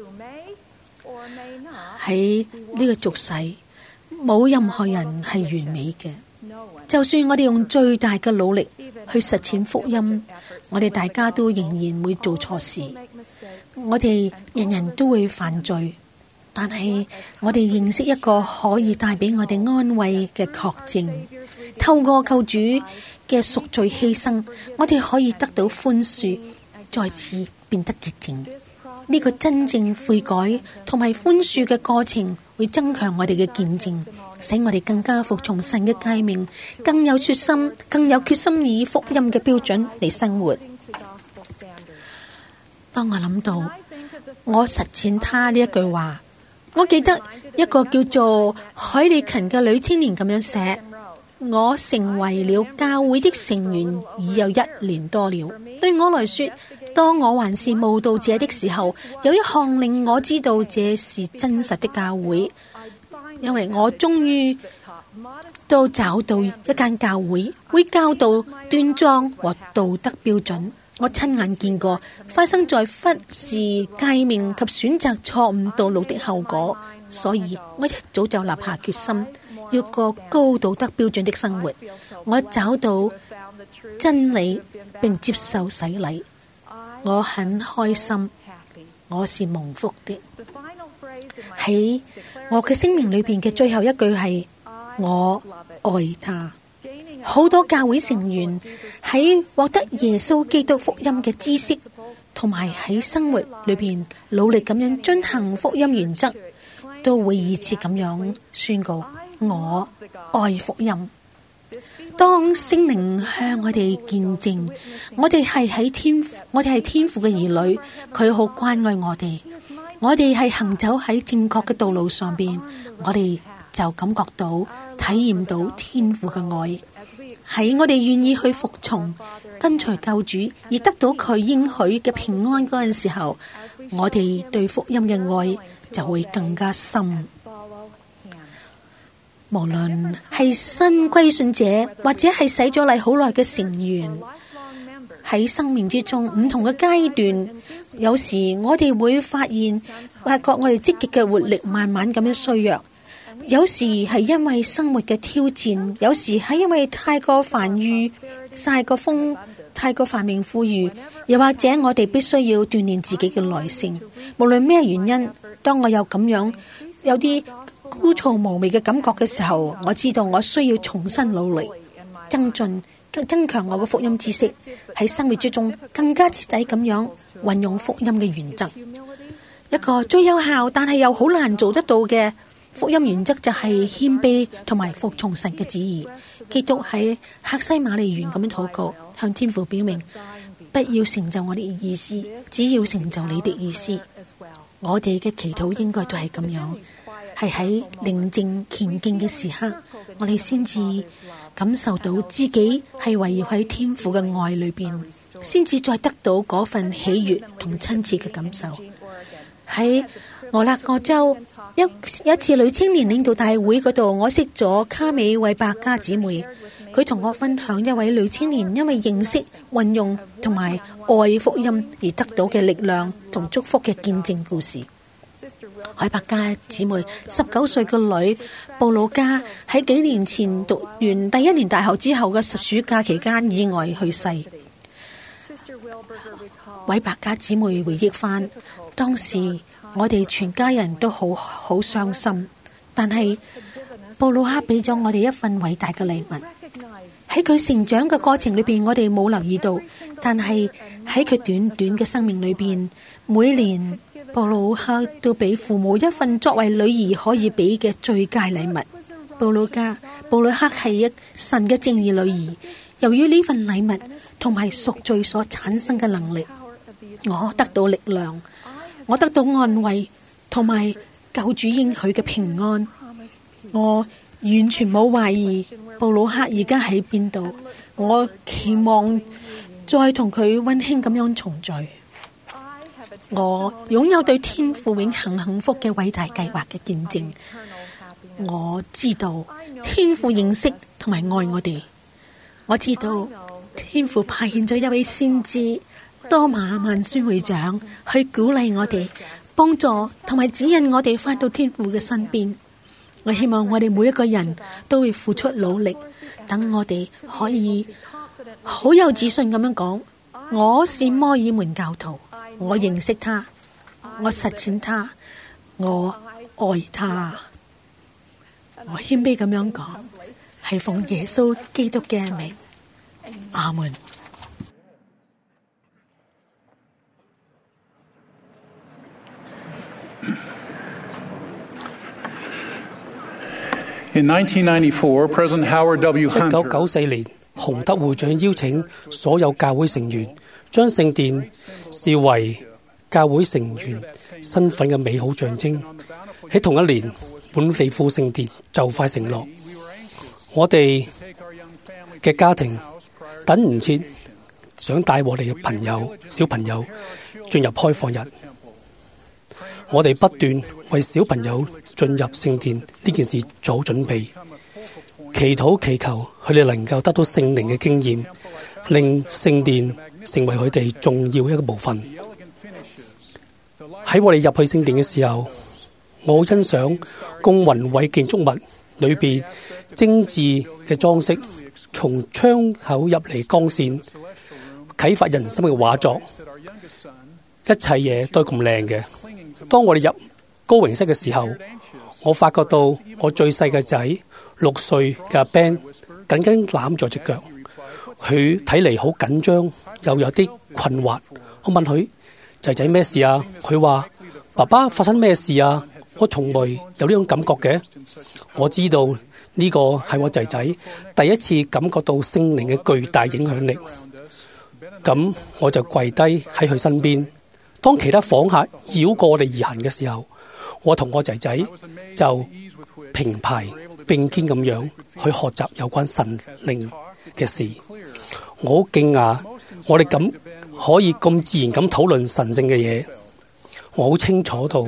Speaker 6: 喺呢個俗世，冇任何人係完美嘅。就算我哋用最大嘅努力去實踐福音，我哋大家都仍然會做錯事。我哋人人都會犯罪，但係我哋認識一個可以帶俾我哋安慰嘅確證，透過救主嘅贖罪犧牲，我哋可以得到寬恕，再次變得潔淨。呢個真正悔改同埋寬恕嘅過程，會增強我哋嘅見證，使我哋更加服從神嘅誡命，更有決心以福音嘅標準嚟生活。當我諗到我實踐他呢一句話，我記得一個叫做海利勤嘅女青年咁樣寫：我成為了教會的成員已有1年多了。對我來說，當我還是慕道者的時候，有一項令我知道這是真實的教會，因為我終於都找到一間教會，會教導端莊和道德標準。我親眼見過發生在忽視誡命及選擇錯誤道路的後果，所以我一早就立下決心，要過高道德標準的生活。我找到真理並接受洗禮，我很開心，我是蒙福的。喺我嘅聲明裏邊嘅最後一句係我愛他。好多教會成員喺獲得耶穌基督福音嘅知識，同埋喺生活裏邊努力咁樣遵行福音原則，都會以此咁樣宣告我愛福音。當聖靈向我哋見證，我哋係天父嘅兒女，佢好關愛我哋。我哋係行走喺正確嘅道路上邊，我哋就感覺到、體驗到天父嘅愛。喺我哋願意去服從、跟隨救主，而得到佢應許嘅平安嗰陣時候，我哋對福音嘅愛就會更加深。無論係新歸信者，或者係洗咗禮好耐嘅成員，喺生命之中唔同嘅階段，有時我哋會發覺我哋積極嘅活力慢慢咁樣衰弱。有時係因為生活嘅挑戰，有時係因為太過繁榮富裕，又或者我哋必須要鍛鍊自己嘅耐性。無論咩原因，當我有咁樣有啲枯燥無味嘅感覺嘅時候，我知道我需要重新努力，增強我嘅福音知識，喺生活之中更加徹底咁樣運用福音嘅原則。一個最有效但係又好難做得到嘅福音原則就係謙卑同埋服從神嘅旨意。基督喺客西馬尼園咁樣禱告，向天父表明，不要成就我哋嘅意思，只要成就你的意思。我哋嘅祈禱應該都係咁樣，係喺寧靜虔敬嘅時刻， 我哋先至感受到自己係圍繞喺天父嘅愛裏邊，先至再得到嗰份喜悅同親切嘅感受。喺俄勒岡州一次女青年領導大會嗰度，我識咗卡美惠伯加姊妹。佢同我分享一位女青年因為認識、運用同埋愛福音而得到嘅力量同祝福嘅見證故事。海伯加姊妹19歲嘅女布魯加喺幾年前讀完第1年大學之後嘅暑假期間意外去世。韋伯加姊妹回憶返，當時我哋全家人都好傷心，但係布魯克俾咗我哋一份偉大嘅禮物。喺佢成長嘅過程裏邊，我哋冇留意到，但係喺佢短短嘅生命裏邊，每年布魯克都俾父母一份作為女兒可以俾嘅最佳禮物。布魯克係一神嘅正義女兒。由於呢份禮物同埋贖罪所產生嘅能力，我得到力量，我得到安慰，同埋救主應許嘅平安。我完全冇懷疑布魯克而家喺邊度，我期望再同佢溫馨咁樣重聚。我擁有對天父永恆幸福嘅偉大計劃嘅見證。我知道天父認識同埋愛我哋。我知道天父派遣咗一位先知多馬萬宣會長去鼓勵我哋，幫助同埋指引我哋返到天父嘅身邊。我希望我哋每一個人都會付出努力，等我哋可以好有自信咁樣講，我是摩爾門教徒，我認識他，我實踐他，我愛他。我謙卑咁樣講，係奉耶穌基督嘅名，阿門。
Speaker 7: In 1994, President Howard W. Hunter
Speaker 8: 1994年，洪德會長邀請所有教會成員將聖殿視為教會成員身份嘅美好象徵。喺同一年，滿地富聖殿就快成落，我哋嘅家庭等唔切，想帶我哋嘅小朋友進入開放日。我哋不斷為小朋友進入聖殿呢件事做好準備，祈求佢哋能夠得到聖靈嘅經驗，令聖殿成為佢哋重要一個部分。喺我哋入去聖殿嘅時候，我好欣賞咁宏偉建築物裏邊精緻嘅裝飾，從窗口入嚟光線，啟發人心嘅畫作，一切嘢都係咁靚嘅。當我哋入高榮室嘅時候，我發覺到我最細嘅仔6歲嘅阿 Ben 緊緊攬住隻腳，佢睇嚟好緊張，又有啲困惑。我問佢：仔仔咩事啊？佢話：爸爸發生咩事啊？我從來有呢種感覺嘅。我知道呢個係我仔仔第一次感覺到聖靈嘅巨大影響力。咁我就跪低喺佢身邊。當其他訪客繞過我哋而行嘅時候，我同我仔仔就平排並肩咁樣去學習有關神靈嘅事。我好驚訝，我哋咁可以咁自然咁討論神聖嘅嘢。我好清楚到，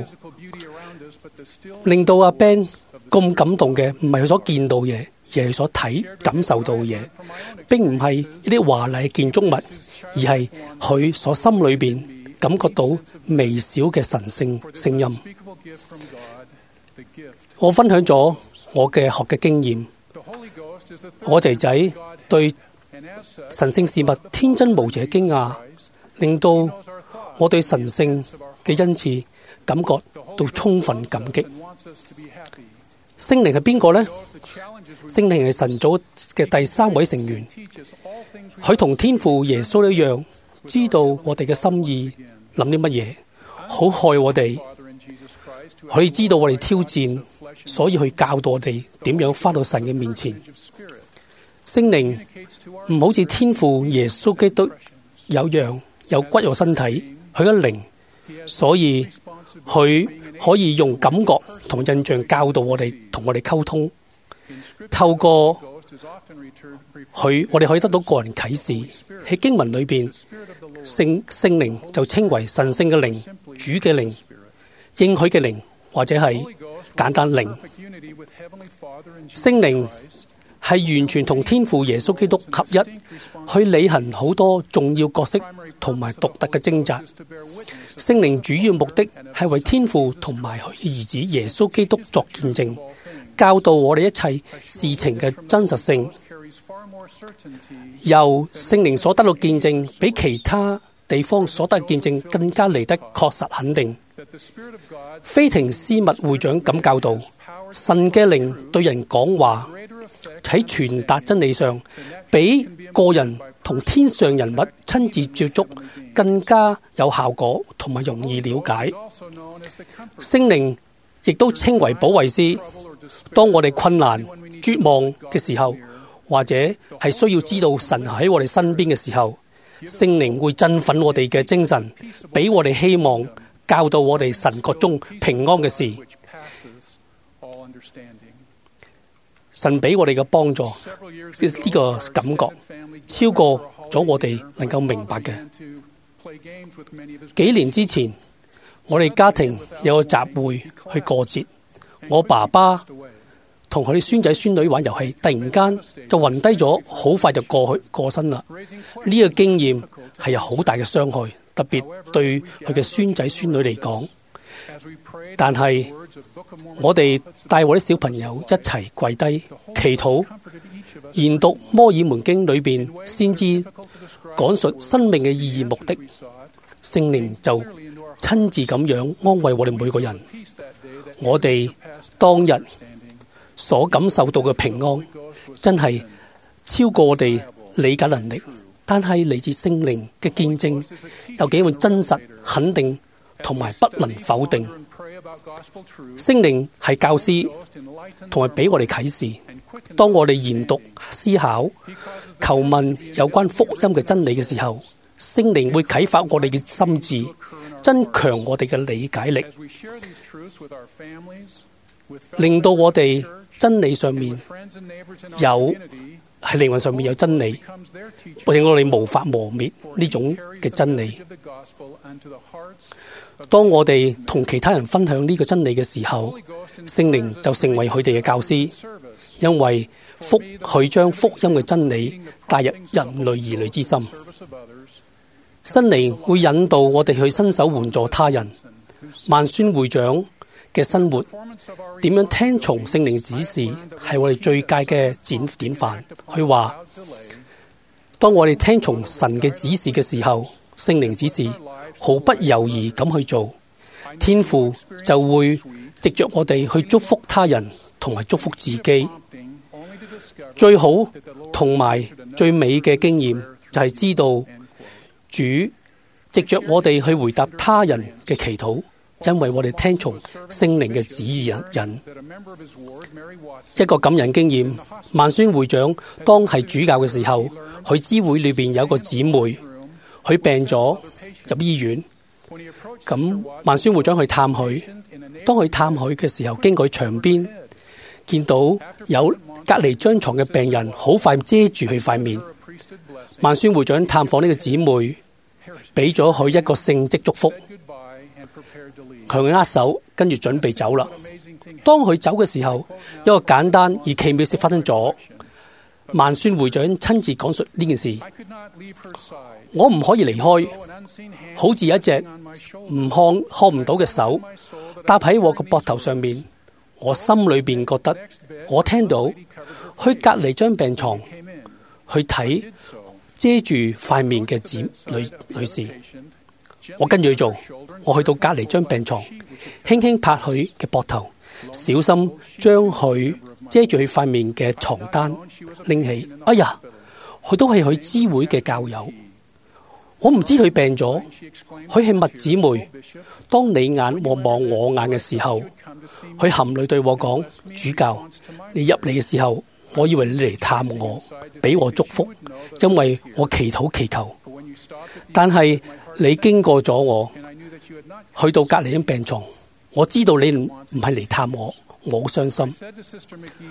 Speaker 8: 令到阿 Ben 咁感動嘅唔係佢所見到嘢，而係佢所感受到嘢，並唔係一啲華麗建築物，而係佢所心裏邊感覺到微小嘅神聖聲音。我分享咗我嘅學嘅經驗，我仔仔對神聖事物天真無邪嘅驚訝，令到我對神聖嘅恩賜感覺到充分感激。聖靈係邊個呢？聖靈係神組嘅第3位成員，佢同天父耶穌一樣，知道我哋嘅心意，諗啲乜嘢，好害我哋。佢知道我哋挑戰，所以去教導我哋點樣返到神嘅面前。聖靈唔好似天父耶穌基督有樣有骨有身體，佢嘅靈，所以佢可以用感覺同印象教導我哋，同我哋溝通。 透過佢，我哋可以得到個人啟示。喺經文裏邊，聖靈就稱為神聖嘅靈、主嘅靈、應許嘅靈，或者係簡單靈。聖靈係完全同天父耶穌基督合一，去履行好多重要角色同埋獨特嘅職責。聖靈主要目的係為天父同埋佢嘅兒子耶穌基督作見證，教導我哋一切事情嘅真實性。由聖靈所得到見證，比其他地方所得見證更加嚟得確實肯定。菲廷斯密會長咁教導，神嘅靈對人講話喺傳達真理上，比個人同天上人物親自接觸更加有效果同埋容易了解。聖靈亦都稱為保惠師。當我哋困難、絕望嘅時候，或者係需要知道神喺我哋身邊嘅時候，聖靈會振奮我哋嘅精神，俾我哋希望，教導我哋神國中平安嘅事。神俾我哋嘅幫助呢個感覺，超過咗我哋能夠明白嘅。幾年之前，我哋家庭有個集會去過節，我爸爸同佢啲孫仔孫女玩遊戲，突然間就暈低咗，好快就過身啦。呢個經驗係有好大嘅傷害，特別對佢嘅孫仔孫女嚟講。但係我哋帶我啲小朋友一齊跪低祈禱，研讀摩爾門經裏邊先知講述生命嘅意義目的，聖靈就親自咁樣安慰我哋每個人。我哋當日所感受到嘅平安，真係超過我哋理解能力。但係嚟自聖靈嘅見證，有幾咁真實、肯定同埋不能否定。聖靈係教師，同埋俾我哋啟示。當我哋研讀、思考、求問有關福音嘅真理嘅時候，聖靈會啟發我哋嘅心智，增強我哋嘅理解力，令到我哋真理上面有喺靈魂上面有真理，令我哋無法磨滅呢種嘅真理。當我哋同其他人分享呢個真理嘅時候，聖靈就成為佢哋嘅教師，因為佢將福音嘅真理帶入人類兒女之心。聖靈會引導我哋去伸手援助他人。萬宣會長嘅生活點樣聽從聖靈指示，係我哋最佳嘅典範。佢話，當我哋聽從神嘅指示嘅時候，聖靈指示毫不猶豫咁去做，天父就會藉着我哋去祝福他人同埋祝福自己。最好同埋最美嘅經驗就係知道主藉着我哋去回答他人嘅祈禱，因為我哋聽從聖靈嘅旨意引。一個感人經驗，萬宣會長當係主教嘅時候，佢支會裏邊有一個姊妹，佢病咗入醫院，咁萬宣會長去探佢。當佢探佢嘅時候，經過牆邊，見到有隔離張床嘅病人，好快遮住佢塊面。萬宣會長探訪呢個姊妹，俾咗佢一個聖蹟祝福，佢握手，跟住準備走啦。當佢走嘅時候，一個簡單而奇妙事發生咗。萬宣會長親自講述呢件事，我唔可以離開，好似有一隻看唔到嘅手搭喺我個膊頭上面。我心裏邊覺得，我聽到去隔離張病床去睇遮住塊面嘅女士，我跟住去做。我去到隔離張病床，輕輕拍佢嘅膊頭，小心將佢遮住佢塊面嘅床單拎起。哎呀，佢都係佢知會嘅教友。我唔知佢病咗，佢係麥姊妹。當你眼望我眼嘅時候，佢含淚對我講：主教，你入嚟嘅時候，我以為你嚟探我，俾我祝福，因為我祈禱祈求。但係你經過咗我，去到隔離張病床，我知道你唔係嚟探我，我好傷心。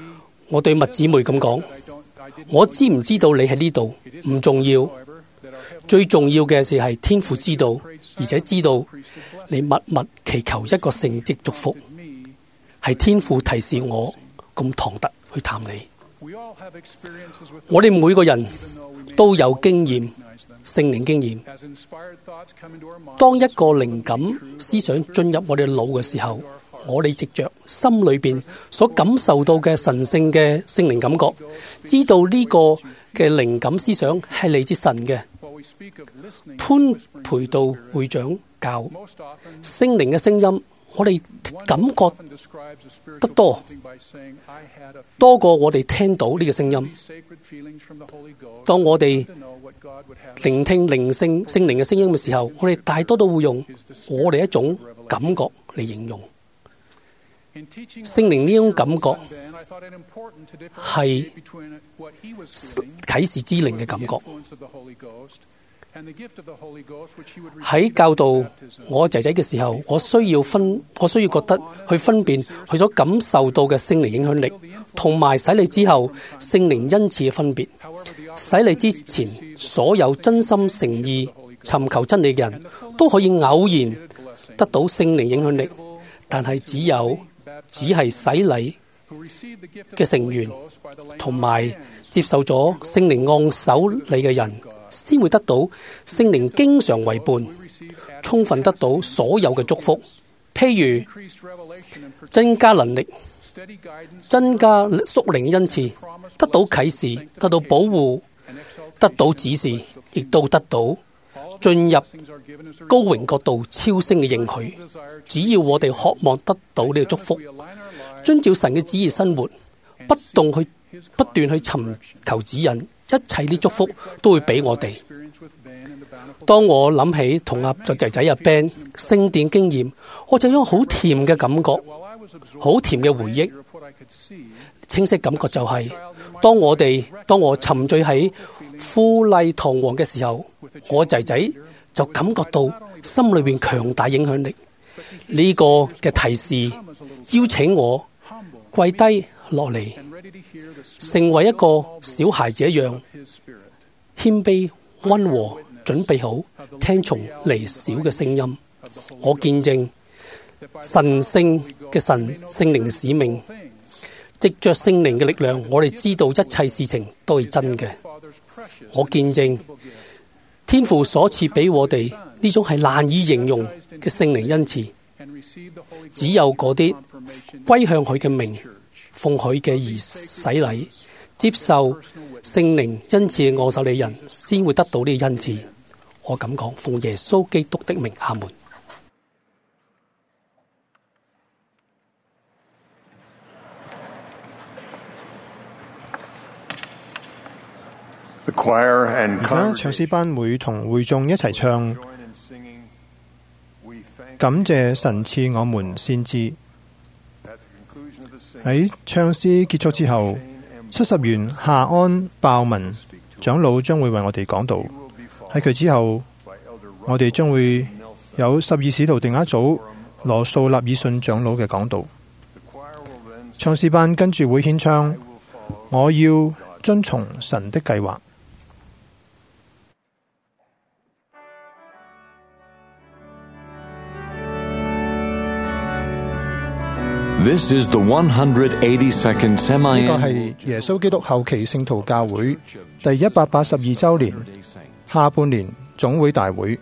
Speaker 8: 我對麥姊妹咁講，我知唔知道你喺呢度唔重要，最重要嘅事係天父知道，而且知道你默默祈求一個聖職祝福，係天父提示我咁唐突去探你。我哋每個人都有經驗，聖靈經驗。當一個靈感思想進入我哋腦嘅時候，我哋藉着心裏邊所感受到嘅神聖嘅聖靈感覺，知道呢個嘅靈感思想係嚟自神嘅。潘培道會長教聖靈嘅聲音，我哋感覺得多過我哋聽到呢個聲音。當我哋聆聽聖靈嘅聲音嘅時候，我哋大多都會用我哋一種感覺嚟形容。聖靈呢種感覺係啟示之靈嘅感覺。喺教導我仔仔嘅時候，我需要覺得去分辨佢所感受到嘅聖靈影響力，同埋洗禮之後聖靈恩賜嘅分別。洗禮之前，所有真心誠意尋求真理嘅人都可以偶然得到聖靈影響力，但係只係洗禮嘅成員同埋接受咗聖靈按手禮嘅人，先會得到聖靈經常為伴，充分得到所有嘅祝福。譬如增加能力、增加屬靈嘅恩賜、得到啟示、得到保護、得到指示，亦都得到進入高榮國度超升嘅應許。只要我哋渴望得到呢個祝福，遵照神嘅旨意生活，不斷去尋求指引，一切啲祝福都會俾我哋。當我諗起同阿仔仔阿 Ben 聖殿經驗，我就有好甜嘅感覺，好甜嘅回憶。清晰感覺就係、當我沉醉喺富麗堂皇嘅時候，我仔仔就感覺到心裏邊強大影響力。呢個嘅提示邀請我跪低落嚟，成為一個小孩子一樣謙卑溫和，準備好聽從微小嘅聲音。我見證神聖嘅聖靈使命，藉着聖靈嘅力量，我哋知道一切事情都係真嘅。我見證天父所賜俾我哋呢種係難以形容嘅聖靈恩賜，只有嗰啲歸向佢嘅名，奉佢嘅而洗禮，接受聖靈恩賜嘅按手禮人，先會得到呢個恩賜。我咁講，奉耶穌基督的名，阿門。
Speaker 2: 而家唱詩班會同會眾一齊唱，感謝神賜我們先知。喺唱詩結束之後，70元夏安鮑文長老將會為我哋講道。喺佢之後，我哋將會有12使徒定額組羅素納爾遜長老嘅講道。唱詩班跟住會獻唱，我要遵從神的計劃。
Speaker 9: This is the 182nd semi-annual
Speaker 2: 呢個係耶穌基督後期聖徒教會第182週年下半年總會大會。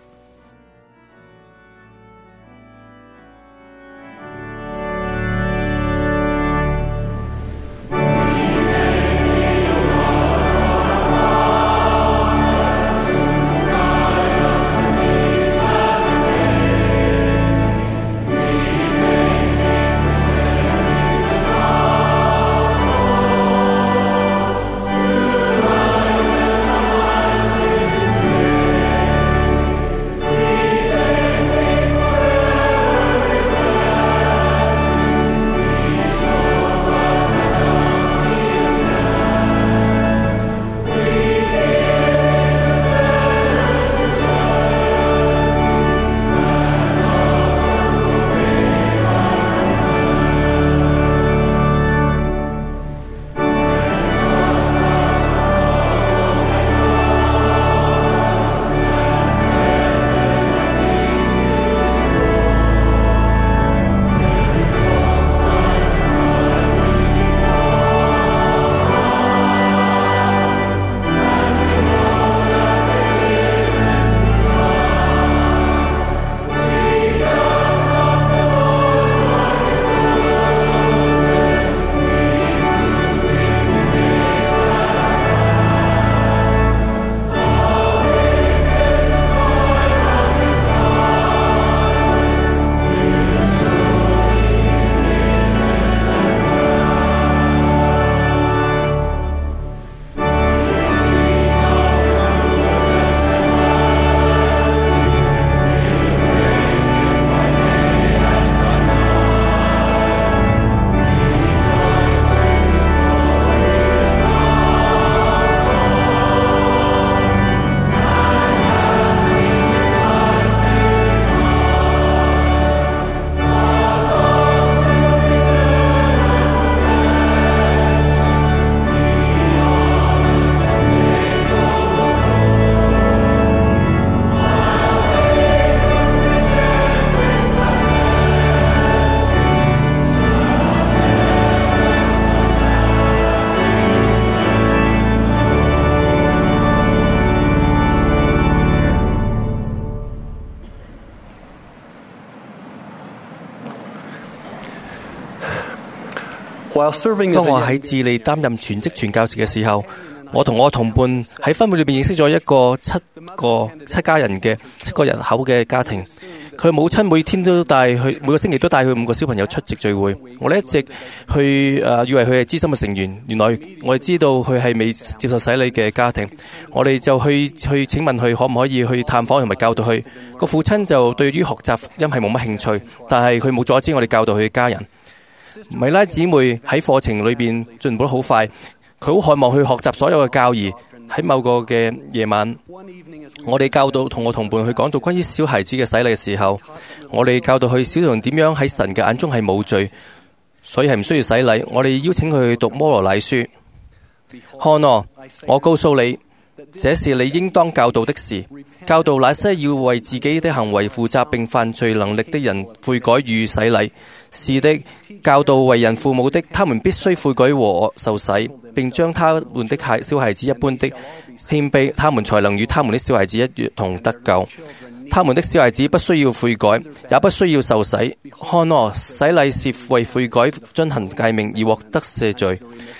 Speaker 10: 當我喺智利擔任全職傳教士嘅時候，我同我同伴喺分會裏邊認識咗一個七個人口嘅家庭。佢母親每個星期都帶佢5個小朋友出席聚會。我哋一直去以為佢係資深嘅成員，原來我哋知道佢係未接受洗禮嘅家庭。我哋就去請問佢可唔可以去探訪同埋教導佢。個父親就對於學習福音係冇乜興趣，但係佢冇阻止我哋教導佢嘅家人。米拉姊妹喺課程裏邊進步得好快，佢好渴望去學習所有嘅教義。喺某個嘅夜晚，我哋教導同我同伴去講到關於小孩子嘅洗禮嘅時候，我哋教導佢小童點樣喺神嘅眼中係冇罪，所以係唔需要洗禮。我哋邀請佢去讀摩羅乃書。看啊，我告訴你，這是你應當教導的事，教導那些要為自己的行為負責並犯罪能力的人悔改與洗禮。是的，教導為人父母的，他們必須悔改和受洗，並將他們的小孩子一般的謙卑，他們才能與他們的小孩子一同得救。他們的小孩子不需要悔改，也不需要受洗。看啊，洗禮是為悔改遵行誡命而獲得赦罪。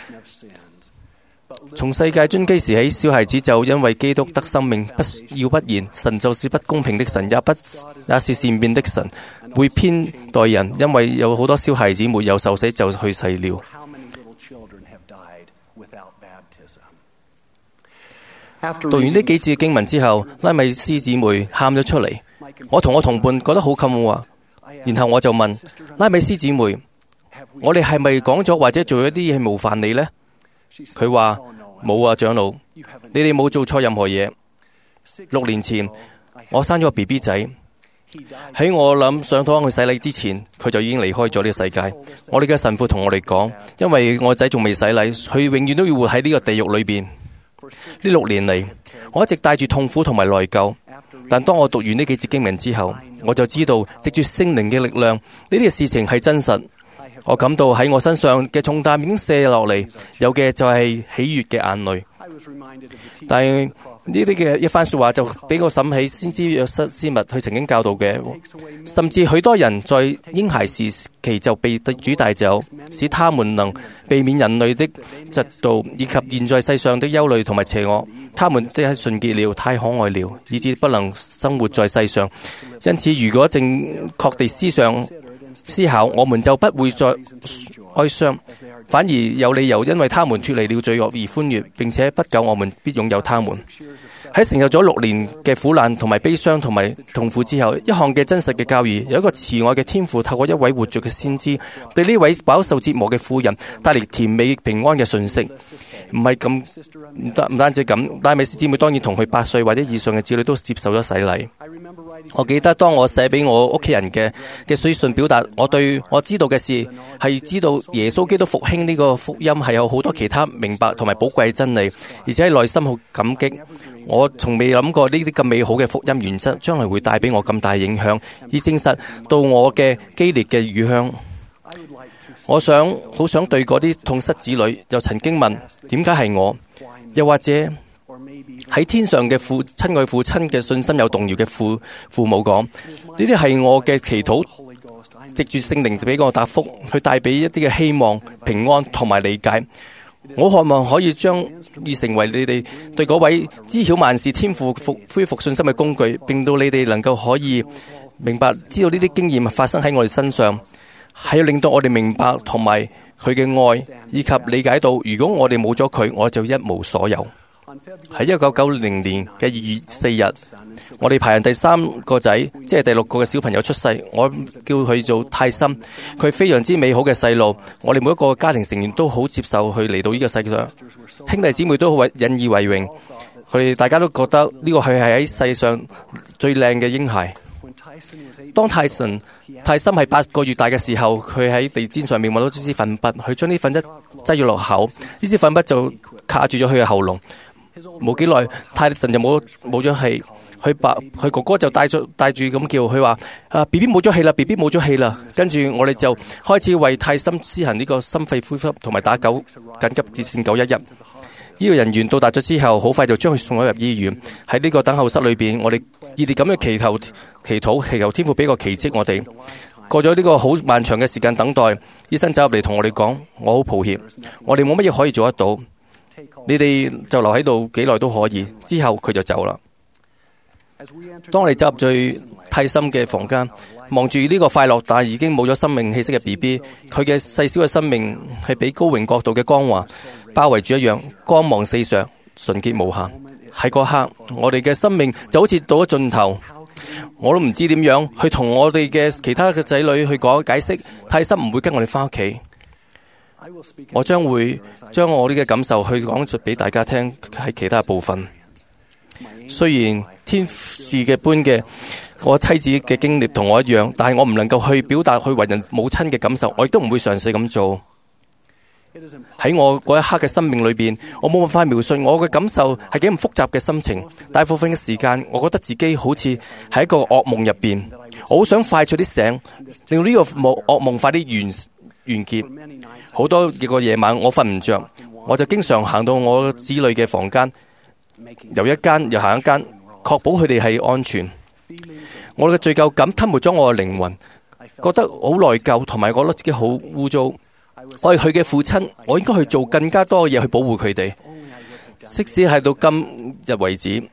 Speaker 10: 從世界尊基時起，小孩子就因為基督得生命，不然，神就是不公平的神，也是善變的神，會偏待人，因為有好多小孩子沒有受洗就去世了。讀完呢幾節經文之後，拉米斯姊妹喊咗出嚟，我同我同伴覺得好困惑，然後我就問拉米斯姊妹，我哋係咪講咗或者做咗啲嘢冒犯你呢？佢話冇啊，長老，你哋冇做錯任何嘢。6年前我生咗個 BB 仔，喺我諗上堂去洗禮之前，佢就已經離開咗呢個世界。我哋嘅神父同我哋講，因為我仔仲未洗禮，佢永遠都要活喺呢個地獄裏邊。呢6年嚟，我一直帶住痛苦同埋內疚，但當我讀完呢幾節經文之後，我就知道藉住聖靈嘅力量，呢啲事情係真實。我感到喺我身上嘅重擔已經卸落嚟，有嘅就係喜悅嘅眼淚。但係呢啲嘅一番說話就俾我諗起先知約瑟斯密佢曾經教導嘅，甚至許多人在嬰孩時期就被主帶走，使他們能避免人類的嫉妒以及現在世上的憂慮同埋邪惡。他們太純潔了，太可愛了，以致不能生活在世上。因此，如果正確地思考，我們就不會再哀傷，反而有理由因為他們脫離了罪惡而歡悅，並且不久我們必擁有他們。喺承受咗6年嘅苦難同埋悲傷同埋痛苦之後，一項嘅真實嘅教義，有一個慈愛嘅天父透過一位活着嘅先知，對呢位飽受折磨嘅婦人帶嚟甜美平安嘅訊息。唔單止咁，拉米斯姊妹當然同佢8歲或者以上嘅子女都接受咗洗禮。我記得當我寫俾我屋企人嘅書信，表達我對我知道嘅事，係知道耶穌基督復興呢個福音係有好多其他明白同埋寶貴嘅真理，而且喺內心好感激。我從未諗過呢啲咁美好嘅福音原則將來會帶俾我咁大影響，以證實到我嘅激烈嘅乳香。我好想對嗰啲痛失子女又曾經問點解係我，又或者喺天上嘅親愛父親嘅信心有動搖嘅父母講，呢啲係我嘅祈禱，藉住聖靈俾我答復，去帶俾一啲嘅希望、平安同埋理解。我渴望可以成為你哋對嗰位知曉萬事天父恢復信心嘅工具，並到你哋能夠可以明白知道呢啲經驗發生喺我哋身上，係要令到我哋明白同埋佢嘅愛，以及理解到如果我哋冇咗佢，我就一無所有。喺1990年嘅2月4日，我哋排人第3個仔，即係第6個嘅小朋友出世。我叫佢做泰森，佢非常之美好嘅細路。我哋每一個家庭成員都好接受佢嚟到呢個世界上，兄弟姊妹都好引以為榮。佢哋大家都覺得呢個係喺世上最靚嘅嬰孩。當泰森係8個月大嘅時候，佢喺地氈上面揾到支粉筆，佢將呢粉筆擠咗落口，呢支粉筆就卡住咗佢嘅喉嚨。冇幾耐，泰森就冇咗氣，佢哥哥就帶住咁叫佢話：BB 冇咗氣啦 ，BB 冇咗氣啦。跟住我哋就開始為泰森施行呢個心肺呼吸同埋打緊急熱線911。醫療人員到達咗之後，好快就將佢送咗入醫院。喺呢個等候室裏邊，我哋熱烈咁樣祈禱天父俾個奇蹟我哋。 過咗呢個好漫長嘅時間等待，醫生走入嚟同我哋講：我好抱歉，我哋冇乜嘢可以做得到，你哋就留喺度幾耐都可以。之後佢就走啦。當我哋走入最太深嘅房間，望住呢個快樂但已經冇咗生命氣息嘅 BB， 佢嘅細小嘅生命係俾高榮國度嘅光華包圍住一樣，光芒四射，純潔無限。喺嗰刻，我哋嘅生命就好似到咗盡頭。我都唔知點樣去同我哋嘅其他嘅仔女去講解釋，太深唔會跟我哋翻屋企。我將會將我哋嘅感受去講述俾大家聽喺其他部分。雖然天使嘅般嘅我妻子嘅經歷同我一樣，但係我唔能夠去表達去為人母親嘅感受，我亦都唔會嘗試咁做。喺我嗰一刻嘅生命裏邊，我冇辦法描述我嘅感受係幾咁複雜嘅心情。大部分嘅時間，我覺得自己好似喺一個噩夢入邊，我好想快速啲醒，令到呢個噩夢快啲完結。好多個夜晚我瞓唔着，我就經常行到我子女嘅房間，由一間又行一間，確保佢哋係安全。我嘅罪疚感吞沒咗我嘅靈魂，覺得好內疚，同埋覺得自己好污糟。我係佢嘅父親，我應該去做更加多嘅嘢去保護佢哋。即使係到今日為止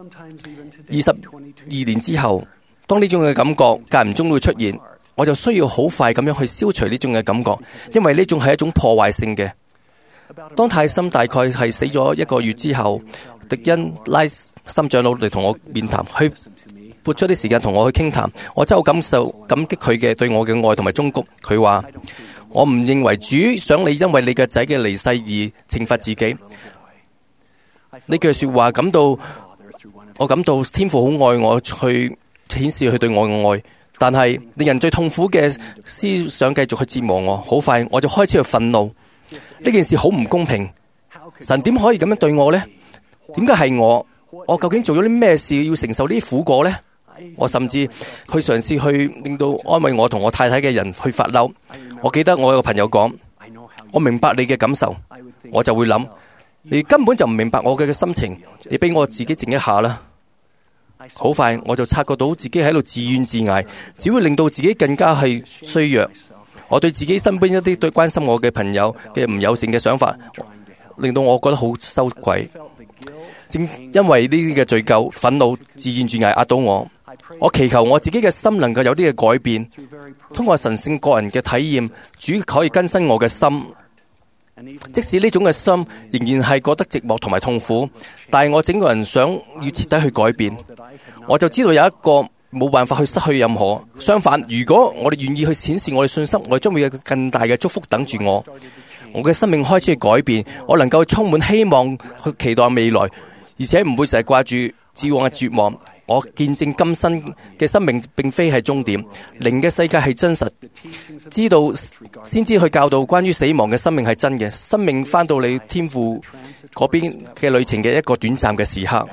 Speaker 10: ，22年之後，當呢種嘅感覺間唔中會出現，我就需要好快咁樣去消除呢種嘅感覺，因為呢種係一種破壞性嘅。當泰森大概係死咗1個月之後，迪恩拉森長老嚟同我面談，去撥出啲時間同我去傾談，我真係好感激佢嘅對我嘅愛同埋忠告。佢話：我唔認為主想你因為你嘅仔嘅離世而懲罰自己。呢句說話我感到天父好愛我，去顯示佢對我嘅愛。但係令人最痛苦嘅思想繼續去折磨我，好快我就開始去憤怒。呢件事好唔公平，神點可以咁樣對我呢？點解係我？我究竟做咗啲咩事要承受呢啲苦果呢？我甚至去嘗試去令到安慰我同我太太嘅人去發嬲。我記得我有個朋友講：我明白你嘅感受。我就會諗，你根本就唔明白我嘅心情，你俾我自己靜一下啦。好快我就察覺到自己喺度自怨自艾，只會令到自己更加係衰弱。我對自己身邊一啲對關心我嘅朋友嘅唔友善嘅想法，令到我覺得好羞愧。正因為呢啲嘅罪疚、憤怒、自怨自艾壓到我，我祈求我自己嘅心能夠有啲嘅改變，通過神聖個人嘅體驗，主可以更新我嘅心。即使呢種嘅心仍然係覺得寂寞同埋痛苦，但係我整個人想要徹底去改變。我就知道有一個冇辦法去失去任何，相反，如果我哋願意去顯示我哋信心，我哋將會有更大嘅祝福等住我。我嘅生命開始去改變，我能夠充滿希望去期待未來，而且唔會成日掛住自往嘅絕望。我見證今生嘅生命並非係終點，靈嘅世界係真實，知道先知去教導關於死亡嘅生命係真嘅，生命返到你天父嗰邊嘅旅程嘅一個短暫嘅時刻。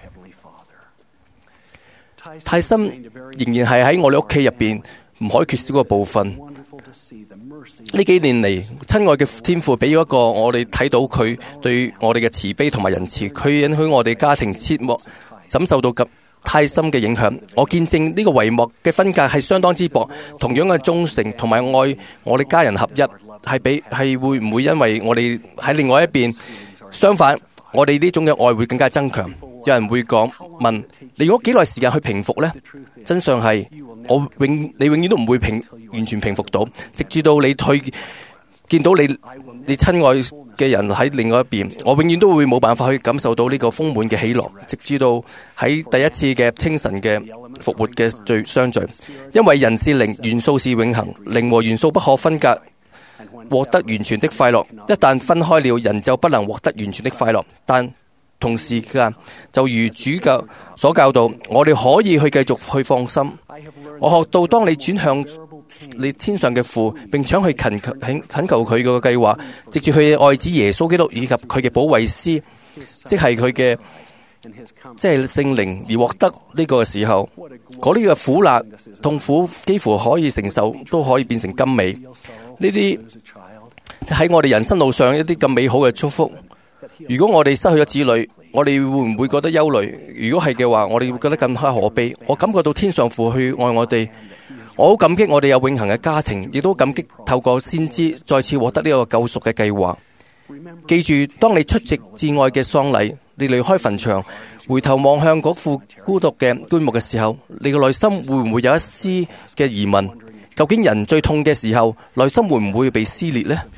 Speaker 10: 泰森仍然係喺我哋屋企入邊唔可以缺少嘅部分。呢幾年嚟，親愛嘅天父俾咗一個我哋睇到佢對我哋嘅慈悲同埋仁慈，佢允許我哋家庭切莫感受到太深嘅影響。我見證呢個帷幕嘅分隔係相當之薄，同樣嘅忠誠同埋愛我哋家人合一，係會唔會因為我哋喺另外一邊？相反，我哋呢種嘅愛會更加增強。有人會問你用咗幾耐時間去平復呢？真相係你永遠都唔會完全平復到，直至到你見到你親愛嘅人喺另外一邊，我永遠都會冇辦法去感受到呢個豐滿嘅喜樂，直至到喺第一次嘅清晨嘅復活嘅相聚。因為人是靈，元素是永恆，靈和元素不可分隔，獲得完全的快樂。一旦分開了，人就不能獲得完全的快樂。但同時間，就如主教所教導，我哋可以去繼續去放心。我學到，當你轉向你天上嘅父，並想去懇求佢個計劃，藉住佢嘅愛子耶穌基督以及佢嘅保惠師，即係佢嘅聖靈而獲得呢個時候，嗰啲嘅苦辣痛苦幾乎可以承受，都可以變成甘美。呢啲喺我哋人生路上一啲咁美好嘅祝福。如果我哋失去咗子女，我哋會唔會覺得憂慮？如果係嘅話，我哋會覺得更加可悲。我感覺到天上父去愛我哋， 我好感激我哋有永恆嘅家庭，亦都感激透過先知再次獲得呢個救贖嘅計劃。記住，當你出席至愛嘅喪禮，你離開墳場，回頭望向嗰副孤獨嘅棺木嘅時候，你嘅內心會唔會有一絲嘅疑問？究竟人最痛嘅時候，內心會唔會被撕裂呢？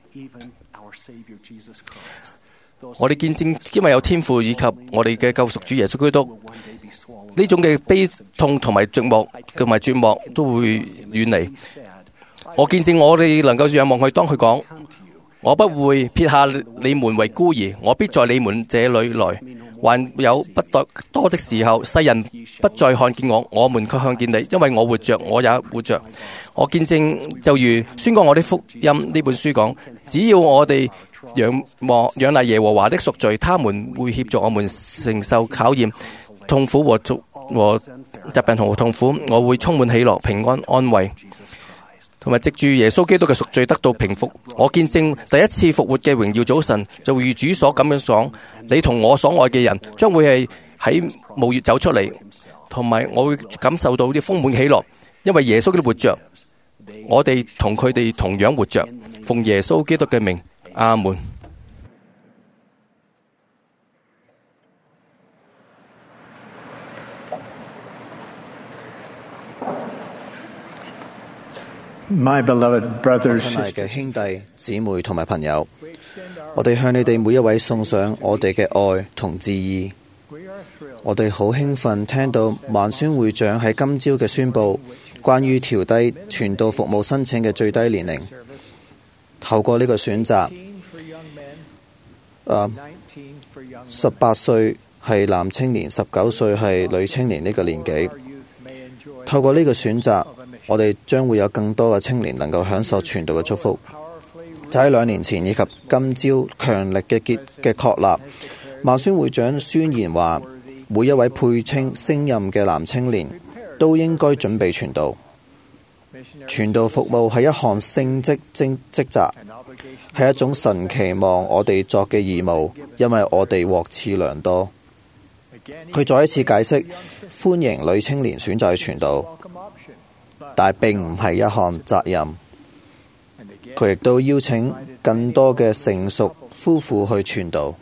Speaker 10: 我哋見證，因為有天父以及我哋嘅救贖主耶穌基督，呢種嘅悲痛同埋寂寞同埋絕望都會遠離。我見證我哋能夠仰望佢，當佢講：我不會撇下你們為孤兒，我必在你們這裏來。還有不多的時候，世人不再看見我，我們卻看見你，因為我活着，我也活着。我見證就如宣講我的福音呢本書講，只要我哋仰賴耶和華的贖罪，他們會協助我們承受考驗、痛苦和疾病同痛苦。我會充滿喜樂、平安、安慰，同埋藉住耶穌基督嘅贖罪得到平復。我見證第一次復活嘅榮耀早晨，就如主所咁樣講：你同我所愛嘅人將會係喺墓穴走出嚟，同埋我會感受到啲豐滿喜樂，因為耶穌基督活着，我哋同佢哋同樣活着。奉耶穌基督嘅名，阿門。
Speaker 11: My beloved brothers, 親愛嘅兄弟姊妹同埋朋友，我哋向你哋每一位送上我哋嘅愛同致意。我哋好興奮聽到萬宣會長喺今朝嘅宣佈，關於調低傳道服務申請嘅最低年齡。透過呢個選擇，18歲係男青年，19歲係女青年呢個年紀。透過呢個選擇，我哋將會有更多嘅青年能夠享受傳道嘅祝福。就喺2年前以及今朝強力嘅確立，萬宣會長宣言話，每一位配稱升任嘅男青年都應該準備傳道。傳道服務係一項聖職責，係一種神期望我哋作嘅義務，因為我哋獲賜良多。佢再一次解釋，歡迎女青年選擇去傳道，但並唔係一項責任。佢亦都邀請更多嘅成熟夫婦去傳道。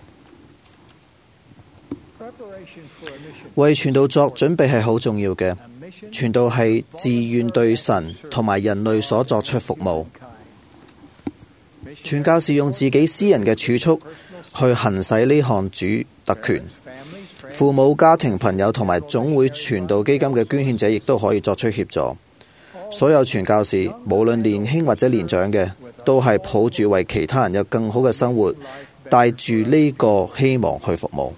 Speaker 11: 為傳道作準備係好重要嘅。傳道係自願對神同埋人類所作出服務。傳教士用自己私人嘅儲蓄去行使呢項主特權。父母、家庭、朋友同埋總會傳道基金嘅捐獻者亦都可以作出協助。所有傳教士，無論年輕或者年長嘅，都係抱住為其他人有更好嘅生活，帶住呢個希望去服務。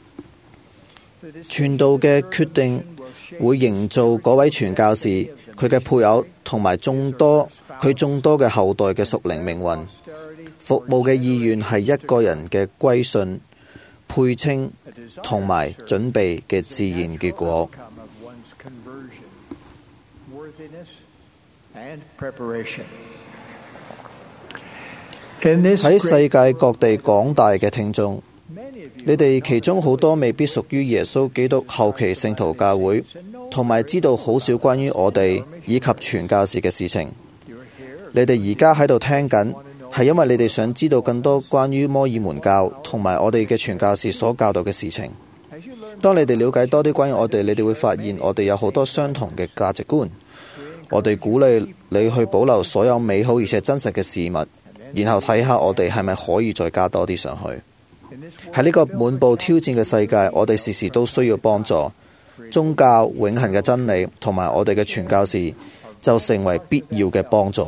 Speaker 11: 傳道嘅決定會營造嗰位傳教士佢嘅配偶同埋眾多嘅後代嘅屬靈命運。服務嘅意願係一個人嘅歸信、配稱同埋準備嘅自然結果。喺世界各地廣大嘅聽眾，你哋其中好多未必屬於耶穌基督後期聖徒教會，同埋知道好少關於我哋以及傳教士嘅事情。你哋而家喺度聽緊，係因為你哋想知道更多關於摩爾門教同埋我哋嘅傳教士所教導嘅事情。當你哋了解多啲關於我哋，你哋會發現我哋有好多相同嘅價值觀。我哋鼓勵你去保留所有美好而且真實嘅事物，然後睇下我哋係咪可以再加多啲上去。喺呢個滿布挑戰嘅世界，我哋時時都需要幫助。宗教、永恆嘅真理同埋我哋嘅傳教士就成為必要嘅幫助。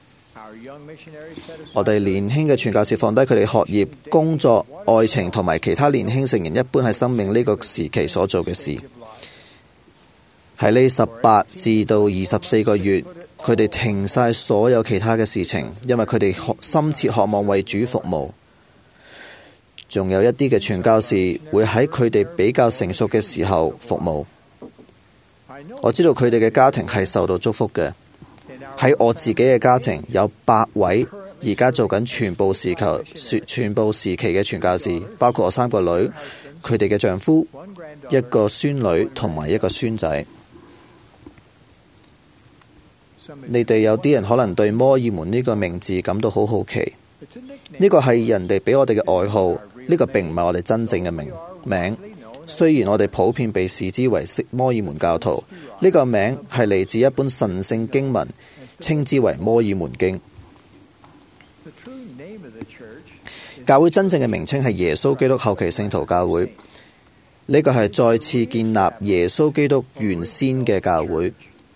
Speaker 11: 我哋年輕嘅傳教士放低佢哋學業、工作、愛情同埋其他年輕成人一般喺生命呢個時期所做嘅事。喺呢18至到24個月，佢哋停晒所有其他嘅事情，因為佢哋深切渴望為主服務。仲有一啲嘅傳教士會喺佢哋比較成熟嘅時候服務。我知道佢哋嘅家庭係受到祝福嘅。喺我自己嘅家庭有8位而家做緊全部時期嘅傳教士，包括我3個女、佢哋嘅丈夫、1個孫女同埋1個孫仔。 你哋有啲人可能對摩爾門呢個名字感到好好奇，呢個係人哋俾我哋嘅外號，呢個並唔係我哋真正嘅名。雖然我哋普遍被視之為摩爾門教徒，呢個名係嚟自一本神聖經文，稱之為摩爾門經。教會真正嘅名稱係耶穌基督後期聖徒教會，呢個係再次建立耶穌基督原先嘅教會，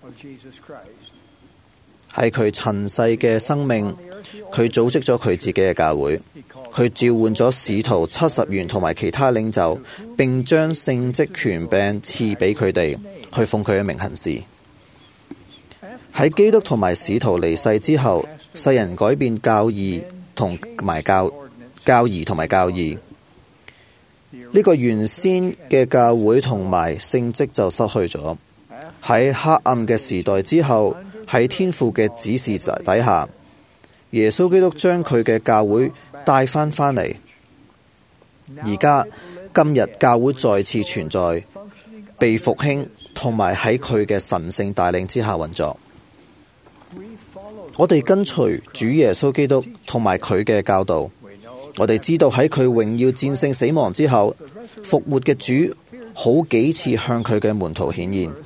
Speaker 11: 係佢塵世嘅生命，佢組織咗佢自己嘅教會，佢召喚咗使徒70員同埋其他領袖，並將聖職權柄賜俾佢哋，去奉佢嘅名行事。喺基督同埋使徒離世之後，世人改變教義同埋教義，呢個原先嘅教會同埋聖職就失去咗。喺黑暗嘅時代之後，喺天父嘅指示底下，耶穌基督將佢嘅教會帶返嚟。而家今日教會再次存在，被復興，同埋喺佢嘅神聖帶領之下運作。我哋跟隨主耶穌基督同埋佢嘅教導。我哋知道喺佢榮耀戰勝死亡之後，復活嘅主好幾次向佢嘅門徒顯現。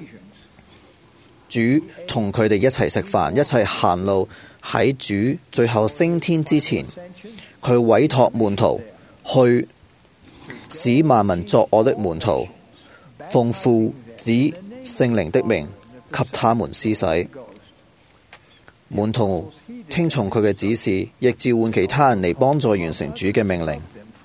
Speaker 11: 主同佢哋一齊食飯，一齊行路。喺主最後升天之前，佢委託門徒去使萬民作我的門徒，奉父子聖靈的名給他們施洗。門徒聽從佢嘅指示，亦召喚其他人嚟幫助完成主嘅命令。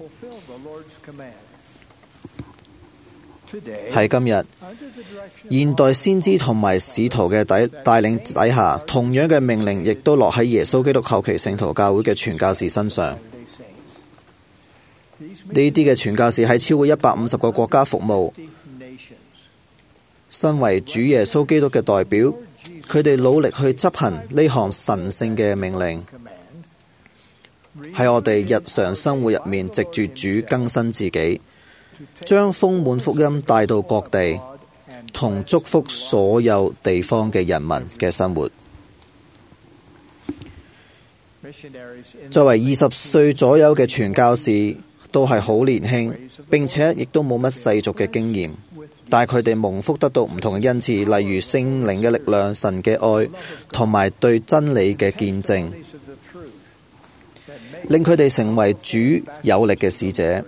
Speaker 11: 喺今日現代先知同埋使徒嘅帶領底下，同樣嘅命令亦都落喺耶穌基督後期聖徒教會嘅傳教士身上。呢啲嘅傳教士喺超過150個國家服務，身為主耶穌基督嘅代表，佢哋努力去執行呢項神聖嘅命令。喺我哋日常生活入面，藉住主更新自己，將豐滿福音帶到各地，同祝福所有地方嘅人民嘅生活。作為20歲左右嘅傳教士，都係好年輕，並且亦都冇乜世俗嘅經驗，但係佢哋蒙福得到唔同嘅恩賜，例如聖靈嘅力量、神嘅愛同埋對真理嘅見證，令佢哋成為主有力嘅使者。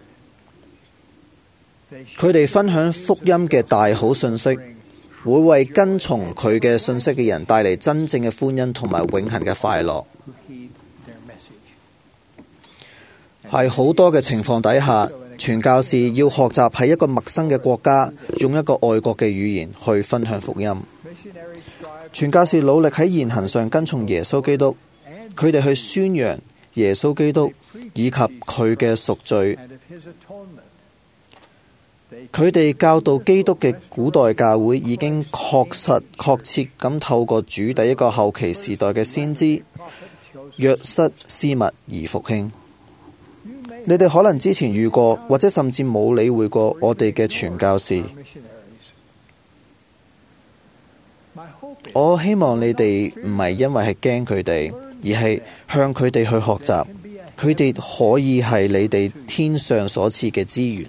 Speaker 11: 佢哋分享福音嘅大好信息，會為跟從佢嘅信息嘅人帶嚟真正嘅歡欣同埋永恆嘅快樂。喺好多嘅情況底下，傳教士要學習喺一個陌生嘅國家，用一個外國嘅語言去分享福音。傳教士努力喺言行上跟從耶穌基督，佢哋去宣揚耶穌基督以及佢嘅贖罪。佢哋教導基督嘅古代教會已經確切咁透過主第一個後期時代嘅先知約瑟斯密而復興。你哋可能之前遇過，或者甚至冇理會過我哋嘅傳教士。我希望你哋唔係因為係驚佢哋，而係向佢哋去學習。佢哋可以係你哋天上所賜嘅資源。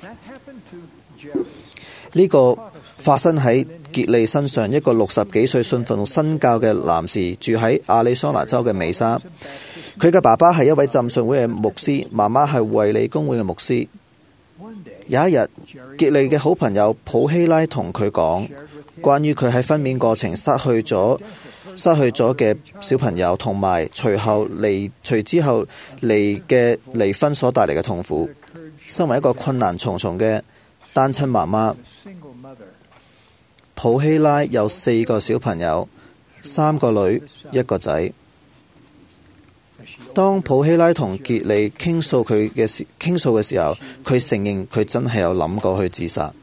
Speaker 11: 呢個發生喺傑利身上，一個60幾歲信奉新教嘅男士，住喺亞利桑那州嘅美沙。佢嘅爸爸係一位浸信會嘅牧師，媽媽係衛理公會嘅牧師。有一日，傑利嘅好朋友普希拉同佢講關於佢喺分娩過程失去咗嘅小朋友，同埋隨之後嘅離婚所帶嚟嘅痛苦。身為一個困難重重嘅單親媽媽，普希拉有4個小朋友，3個女，1個仔。當普希拉同傑利傾訴嘅時候，佢承認佢真係有諗過去自殺。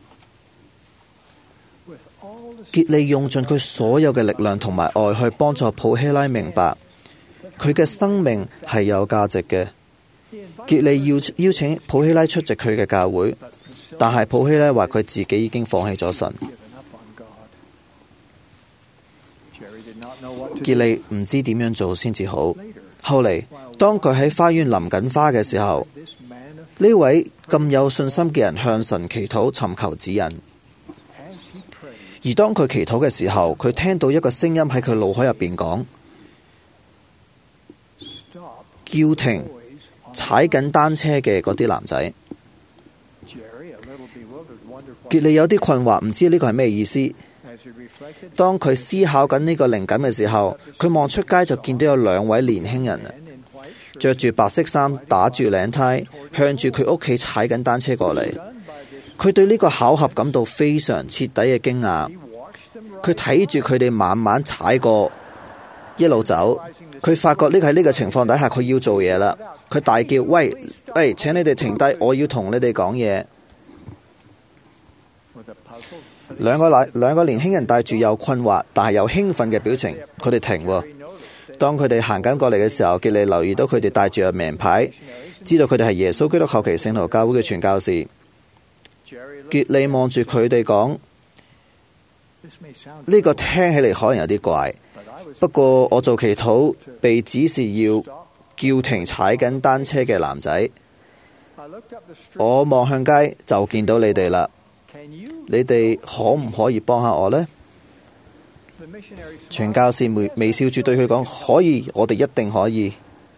Speaker 11: 傑利用盡佢所有嘅力量同埋愛去幫助普希拉明白佢嘅生命係有價值嘅。傑利邀請普希拉出席佢嘅教會，但係普希拉話佢自己已經放棄咗神。 傑利唔知點樣做先至好。後嚟，當佢喺花園淋緊花嘅時候，呢位咁有信心嘅人向神祈禱尋求指引。而當佢祈禱嘅時候，佢聽到一個聲音喺佢腦海入邊講：叫停踩緊單車嘅嗰啲男仔。傑利有啲困惑，唔知呢個係咩意思。當佢思考緊呢個靈感嘅時候，佢望出街就見到有兩位年輕人着住白色衫，打住領呔，向住佢屋企踩緊單車過嚟。佢對呢個巧合感到非常徹底嘅驚訝。佢睇住佢哋慢慢踩過，一路走。佢發覺喺呢個情況底下，佢要做嘢啦。佢大叫：喂，請你哋停低，我要同你哋講嘢。兩個年輕人帶住又困惑但係又興奮嘅表情，佢哋停喎。當佢哋行緊過嚟嘅時候，傑利留意到佢哋帶住個名牌，知道佢哋係耶穌基督後期聖徒教會嘅傳教士。傑利望住佢哋講：呢個聽起嚟可能有啲怪，不過我做祈禱被指示要叫停踩緊單車嘅男仔。我望向街就見到你哋啦。你哋可唔可以幫下我呢？傳教士微笑住對佢講：可以，我哋一定可以。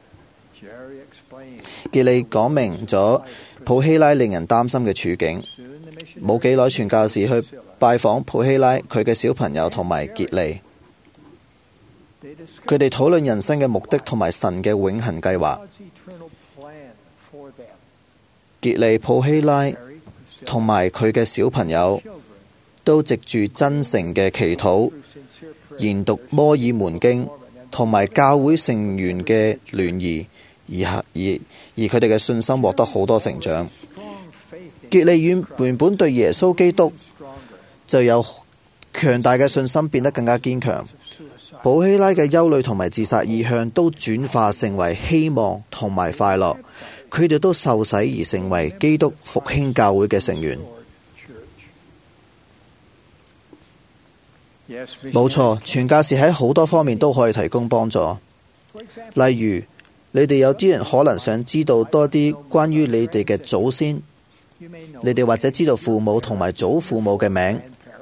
Speaker 11: 傑利講明咗普希拉令人擔心嘅處境。冇幾耐，傳教士去拜訪普希拉、佢嘅小朋友同埋傑利。佢哋討論人生嘅目的同埋神嘅永恆計劃。傑利、普希拉同埋佢嘅小朋友都藉住真誠嘅祈禱、研讀摩爾門經同埋教會成員嘅聯誼，而佢哋嘅信心獲得好多成長。傑利原本對耶穌基督就有強大嘅信心，變得更加堅強。普希拉嘅憂慮同埋自殺意向都轉化成為希望同埋快樂。佢哋都受洗而成為基督復興教會嘅成員。冇錯，傳教士喺好多方面都可以提供幫助。例如，你哋有啲人可能想知道多啲關於你哋嘅祖先，你哋或者知道父母同埋祖父母嘅名，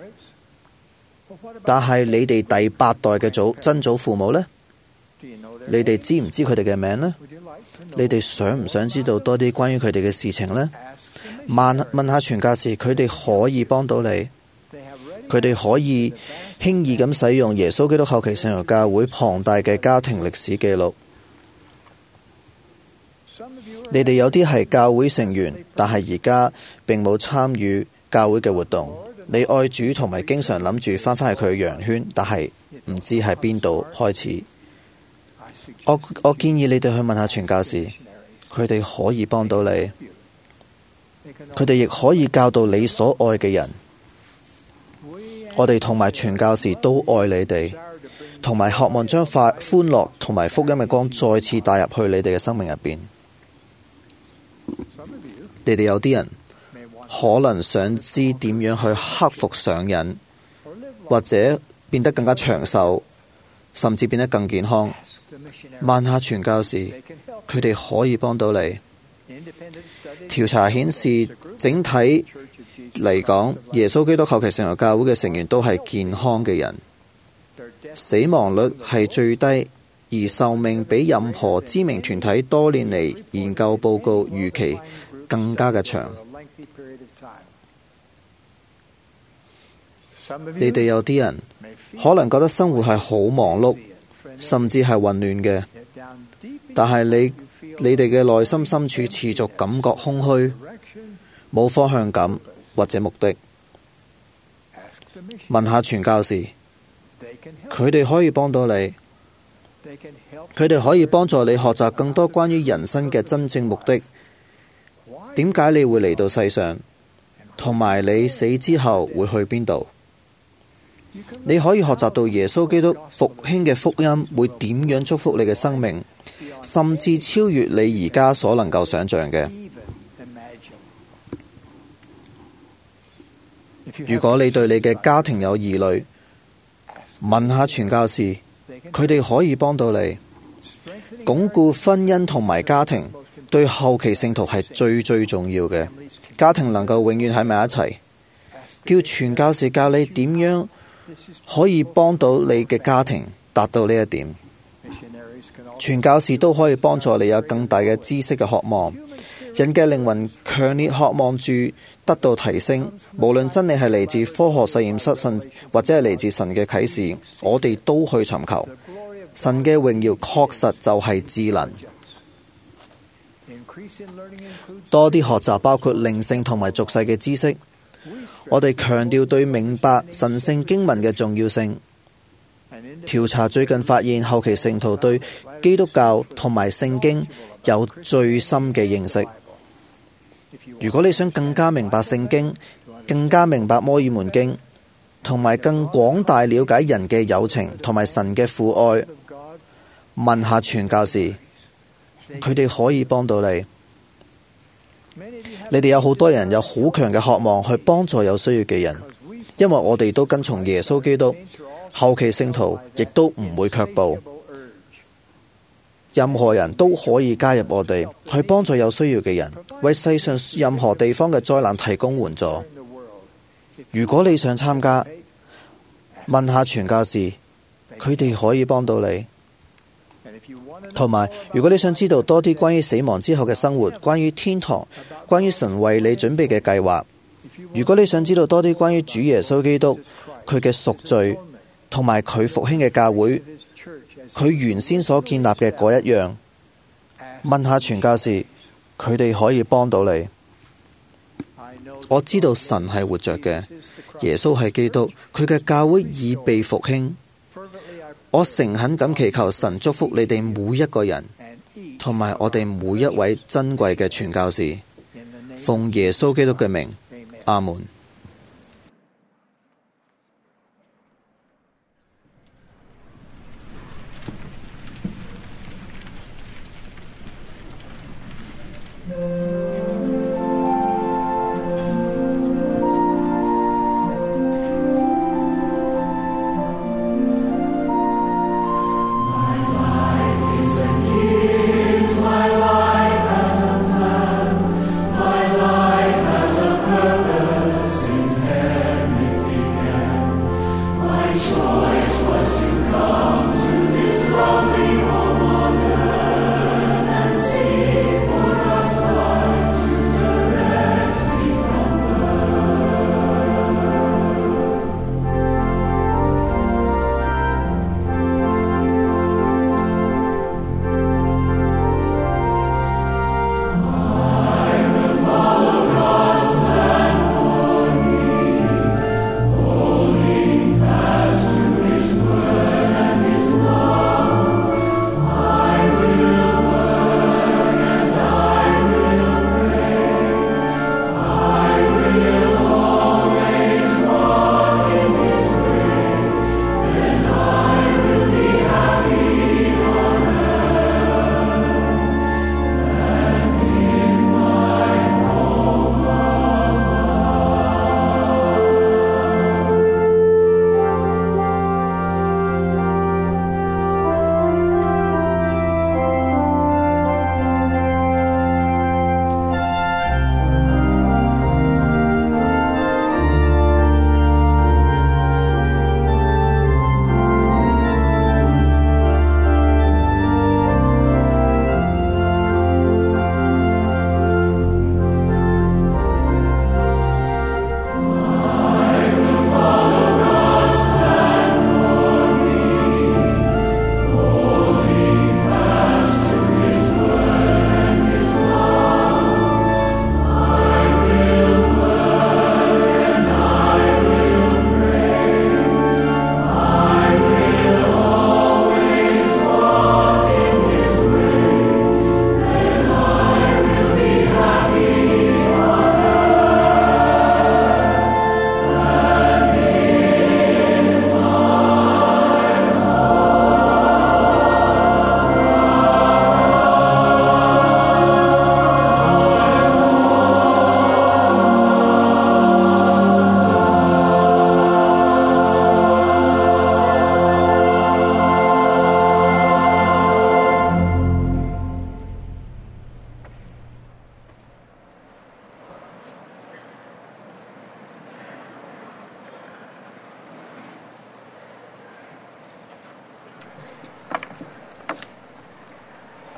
Speaker 11: 但係你哋第8代嘅曾祖父母呢？你哋知唔知佢哋嘅名呢？你哋想唔想知道多啲關於佢哋嘅事情呢？問下傳教士，佢哋可以幫到你。佢哋可以輕易咁使用耶穌基督後期聖徒教會龐大嘅家庭歷史記錄。你哋有啲係教會成員，但係而家並冇參與教會嘅活動。你愛主同埋經常諗住翻返去佢嘅羊圈，但係唔知喺邊度開始。我建議你哋去問下傳教士，佢哋可以幫到你，佢哋亦可以教導你所愛嘅人。我哋同埋傳教士都愛你哋，同埋渴望將歡樂同埋福音嘅光再次帶入去你哋嘅生命入邊。你哋有啲人可能想知點樣去克服上癮，或者變得更加長壽，甚至變得更健康。問下傳教士，佢哋可以幫到你。調查顯示，整體嚟講，耶穌基督後期聖徒教會嘅成員都係健康嘅人，死亡率係最低，而壽命比任何知名團體多年嚟研究報告預期更加嘅長。你哋有啲人可能覺得生活係好忙碌，甚至係混亂嘅，但係你哋嘅內心深處持續感覺空虛，冇方向感或者目的。問下傳教士，佢哋可以幫到你，佢哋可以幫助你學習更多關於人生嘅真正目的。點解你會嚟到世上，同埋你死之後會去邊度？你可以學習到耶穌基督復興嘅福音會點樣祝福你嘅生命，甚至超越你而家所能夠想象嘅。如果你對你嘅家庭有疑慮，問下傳教士， 佢哋可以幫到你。鞏固婚姻同埋家庭對後期聖徒係最重要嘅。家庭能夠永遠喺埋一齊，叫傳教士教你點樣可以幫到你嘅家庭達到呢一點。傳教士都可以幫助你有更大嘅知識嘅渴望。人嘅靈魂強烈渴望住得到提升，無論真理係嚟自科學實驗室或者係嚟自神嘅啟示，我哋都去尋求。神嘅榮耀確實就係智能。多啲學習包括靈性同埋俗世嘅知識。我哋強調對明白神聖經文嘅重要性。調查最近發現，後期聖徒對基督教同埋聖經有最深嘅認識。如果你想更加明白聖經，更加明白摩爾門經，同埋更廣大了解人嘅友情同埋神嘅父愛，問下傳教士，佢哋可以幫到你。你哋有好多人有好強嘅渴望去幫助有需要嘅人，因為我哋都跟從耶穌基督，後期聖徒亦都唔會卻步。任何人都可以加入我哋，去幫助有需要嘅人，為世上任何地方嘅災難提供援助。如果你想參加，問下傳教士，佢哋可以幫到你。同埋，如果你想知道多啲關於死亡之後嘅生活，關於天堂，關於神為你準備嘅計劃，如果你想知道多啲關於主耶穌基督，佢嘅贖罪，同埋佢復興嘅教會，佢原先所建立嘅嗰一樣，問下傳教士，佢哋可以幫到你。我知道神係活着嘅，耶穌係基督，佢嘅教會已被復興。我誠懇咁祈求神祝福你哋每一個人，同埋我哋每一位珍貴嘅傳教士。奉耶穌基督嘅名，阿門。
Speaker 12: My life has a purpose.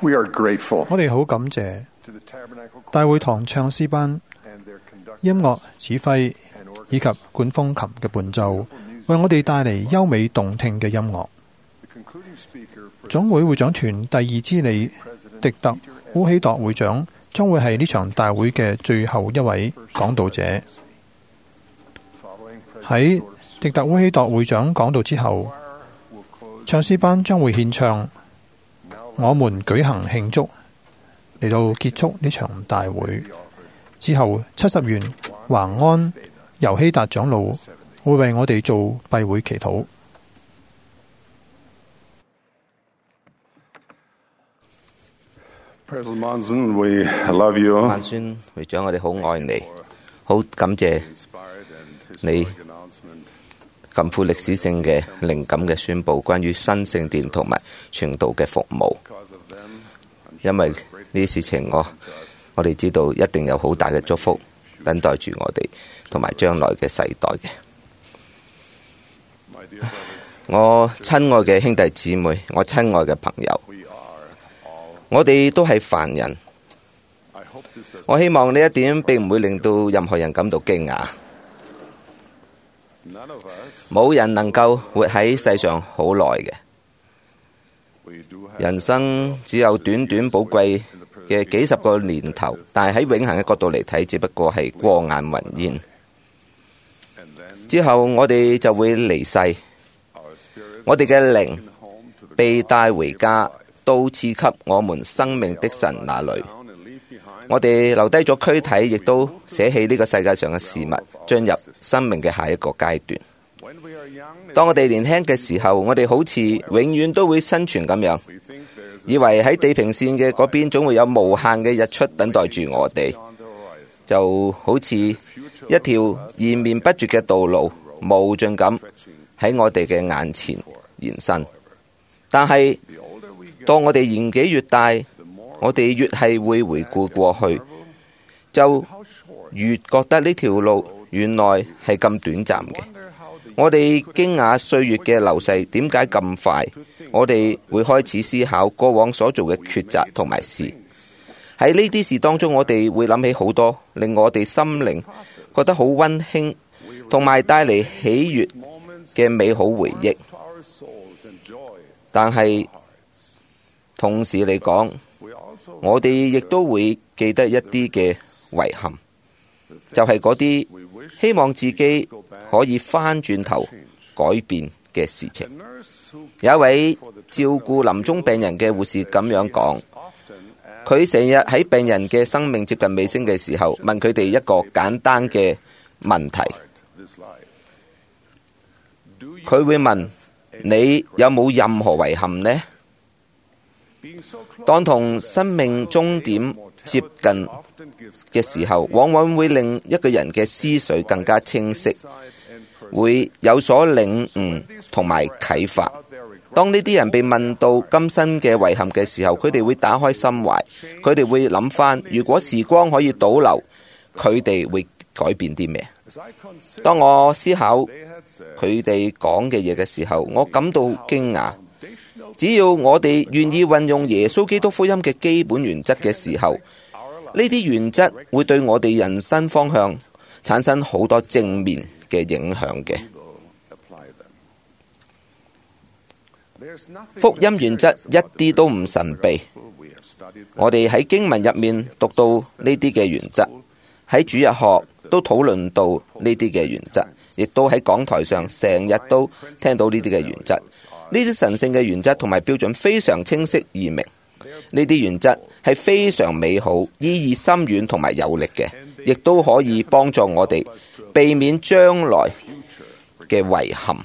Speaker 1: We are grateful
Speaker 2: 我哋好感謝
Speaker 1: to the Tabernacle
Speaker 2: 大會堂唱詩班、
Speaker 1: and their conductor
Speaker 2: 音樂指揮以及管風琴嘅伴奏，為我哋帶嚟優美動聽嘅音樂。
Speaker 1: The concluding speaker for
Speaker 2: 總會會長團第二支理迪特烏希鐸會長將會係呢場大會嘅最後一位講道者。
Speaker 1: following
Speaker 2: 喺迪特烏希鐸會長講道之後，
Speaker 1: will close
Speaker 2: 唱詩班將會獻唱我們舉行慶祝，嚟到結束呢場大會。之後70元橫安尤希達長老會為我哋做閉會祈禱。
Speaker 12: President Monson, we love you.
Speaker 13: 萬宣會長，我哋好愛你，好感謝你咁富歷史性嘅靈感嘅宣佈，關於新聖殿同埋傳道嘅服務。因為呢啲事情我哋知道一定有好大嘅祝福等待住我哋同埋將來嘅世代嘅。我親愛嘅兄弟姊妹，我親愛嘅朋友，我哋都係凡人。我希望呢一點並唔會令到任何人感到驚訝。冇人能夠活喺世上好耐嘅，人生只有短短寶貴嘅幾十個年頭，但係喺永恆嘅角度嚟睇，只不過係過眼雲煙。之後我哋就會離世，我哋嘅靈被帶回家，到賜給我們生命的神那裏。我哋留低咗軀體，亦都捨棄呢個世界上嘅事物，進入生命嘅下一個階段。當我哋年輕嘅時候，我哋好似永遠都會生存咁樣，以為喺地平線嘅嗰邊總會有無限嘅日出等待住我哋，就好似一條延綿不絕嘅道路，無盡咁喺我哋嘅眼前延伸。但係當我哋年紀越大，我哋越係會回顧過去，就越覺得呢條路原來係咁短暫嘅。我哋驚訝歲月嘅流逝點解咁快，我哋會開始思考過往所做嘅抉擇同埋事。喺呢啲事當中，我哋會諗起好多令我哋心靈覺得好溫馨同埋帶嚟喜悅嘅美好回憶。但係同時嚟講，我哋亦都會記得一啲嘅遺憾，就係嗰啲希望自己可以翻轉頭改變嘅事情。有一位照顧臨終病人嘅護士咁樣講，佢成日喺病人嘅生命接近尾聲嘅時候，問佢哋一個簡單嘅問題。佢會問：你有冇任何遺憾呢？當同生命終點接近嘅時候，往往會令一個人嘅思緒更加清晰，會有所領悟同埋啟發。當呢啲人被問到今生嘅遺憾嘅時候，佢哋會打開心懷，佢哋會諗翻，如果時光可以倒流，佢哋會改變啲咩？當我思考佢哋講嘅嘢嘅時候，我感到驚訝。只要我哋願意運用耶穌基督福音嘅基本原則嘅時候，呢啲原則會對我哋人生方向產生好多正面嘅影響嘅。福音原則一啲都唔神秘，我哋喺經文入面讀到呢啲嘅原則，喺主日學都討論到呢啲嘅原則，亦都喺講台上成日都聽到呢啲嘅原則。呢啲神聖嘅原則同埋標準非常清晰易明，呢啲原則係非常美好、意義深遠同埋有力嘅，亦都可以幫助我哋避免將來嘅遺憾。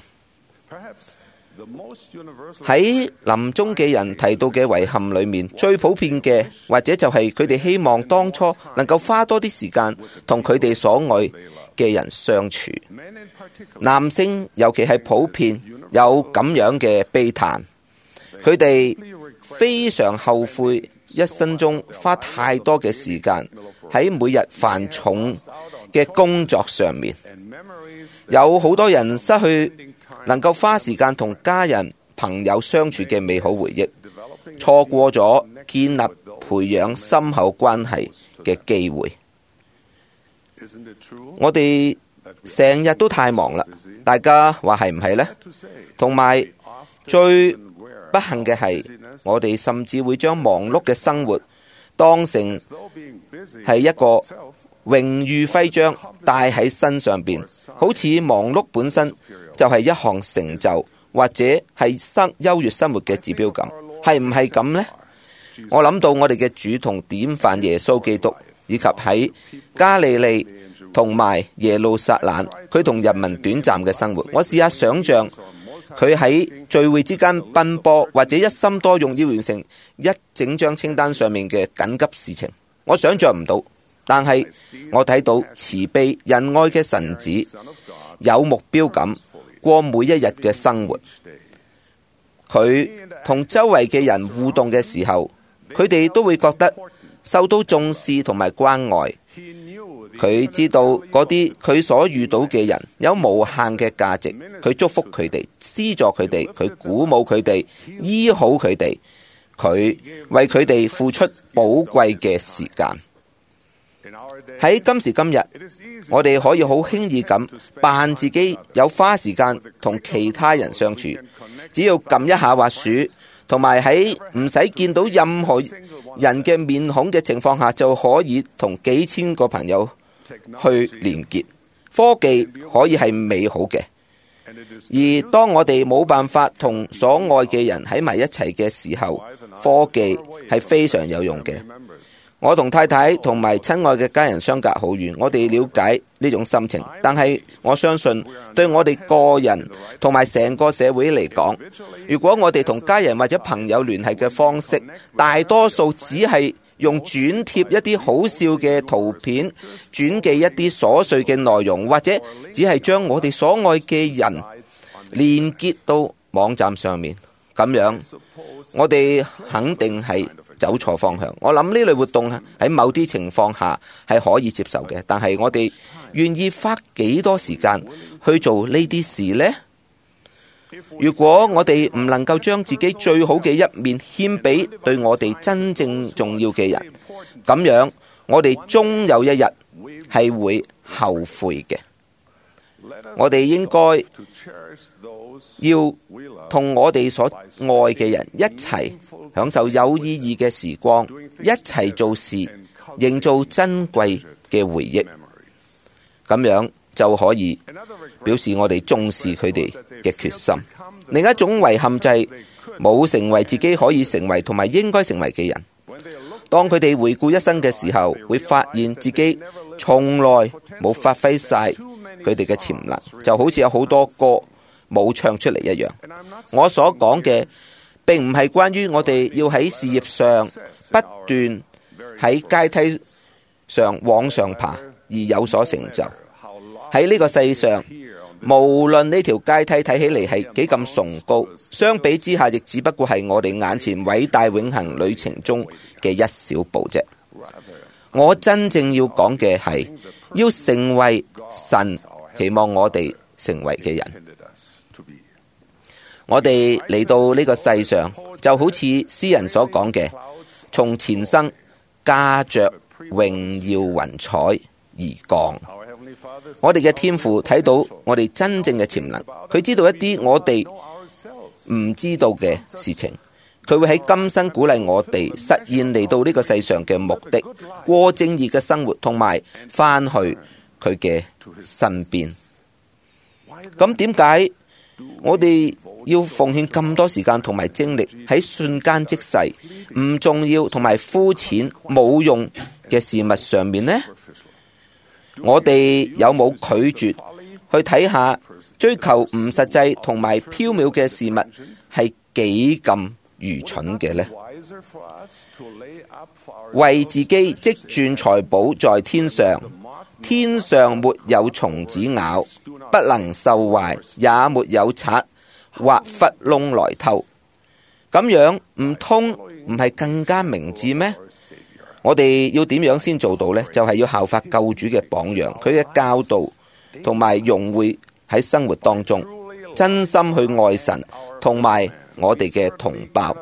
Speaker 13: 喺臨終嘅人提到嘅遺憾裏面，最普遍嘅或者就係佢哋希望當初能夠花多啲時間同佢哋所愛嘅人相處。男性尤其係普遍有咁樣嘅悲嘆，佢哋非常後悔一生中花太多嘅時間喺每日繁重嘅工作上面。有好多人失去能夠花時間同家人朋友相處嘅美好回憶， 錯過咗建立培養深厚關係嘅機會。我哋成日都太忙啦，大家話係唔係呢？同埋最不幸嘅係，我哋甚至會將忙碌嘅生活當成係一個榮譽徽章戴喺身上邊，好似忙碌本身就係一項成就或者係優越生活嘅指標咁，係唔係咁呢？我諗到我哋嘅主同典範耶穌基督，以及喺加利利同埋耶路撒冷，佢同人民短暫嘅生活。我試下想像佢喺聚會之間奔波，或者一心多用要完成一整張清單上面嘅緊急事情，我想像唔到。但係我睇到慈悲仁愛嘅神子有目標咁過每一日嘅生活。佢同周圍嘅人互動嘅時候，佢哋都會覺得受到重視同埋關愛。佢知道嗰啲佢所遇到嘅人有無限嘅價值，佢祝福佢哋，資助佢哋，佢鼓舞佢哋，醫好佢哋，佢為佢哋付出寶貴嘅時間。喺今時今日，我哋可以好輕易咁扮自己有花時間同其他人相處，只要撳一下滑鼠，同埋喺唔使見到任何人嘅面孔嘅情況下，就可以同幾千個朋友去連結。科技可以係美好嘅，而當我哋冇辦法同所愛嘅人喺埋一齊嘅時候，科技係非常有用嘅。我同太太同埋親愛嘅家人相隔好遠，我哋了解呢種心情，但係我相信對我哋個人同埋成個社會嚟講，如果我哋同家人或者朋友聯繫嘅方式大多數只係用轉貼一啲好笑嘅圖片，轉寄一啲瑣碎嘅內容，或者只係將我哋所愛嘅人連結到網站上面，咁樣我哋肯定係走錯方向。我諗呢類活動喺某啲情況下係可以接受嘅，但係我哋願意花幾多時間去做呢啲事呢？如果我哋唔能夠將自己最好嘅一面獻俾對我哋真正重要嘅人，咁樣我哋終有一日係會後悔嘅。我哋應該要同我哋所愛嘅人一齊享受有意義嘅時光，一齊做事，營造珍貴嘅回憶，咁樣就可以表示我哋重視佢哋嘅決心。另一種遺憾就係冇成為自己可以成為同埋應該成為嘅人。當佢哋回顧一生嘅時候，會發現自己從來冇發揮晒佢哋嘅潛能，就好似有好多歌冇唱出嚟一樣。我所講嘅並唔係關於我哋要喺事業上不斷喺階梯上往上爬而有所成就。喺呢個世上，無論呢條階梯睇起嚟係幾咁崇高，相比之下亦只不過係我哋眼前偉大永恆旅程中嘅一小步啫。我真正要講嘅係要成為神期望我哋成為嘅人。我哋嚟到呢個世上，就好似詩人所講嘅，從前生駕着榮耀雲彩而降。我哋嘅天父睇到我哋真正嘅潛能，佢知道一啲我哋唔知道嘅事情，佢會喺今生鼓勵我哋實現嚟到呢個世上嘅目的，過正義嘅生活，同埋翻去佢嘅身邊。咁點解我哋要奉獻咁多時間同埋精力喺瞬間即逝、唔重要同埋膚淺冇用嘅事物上面呢？我哋有冇拒絕去睇下追求唔實際同埋縹緲嘅事物係幾咁愚蠢嘅呢？為自己積存財寶在天上，天上沒有蟲子咬，不能受壞，也沒有賊挖窟窿來偷。咁樣唔通唔係更加明智咩？我哋要點樣先做到呢？就係要效法救主嘅榜樣，佢嘅教導同埋融會喺生活當中，真心去愛神同埋我哋嘅同胞。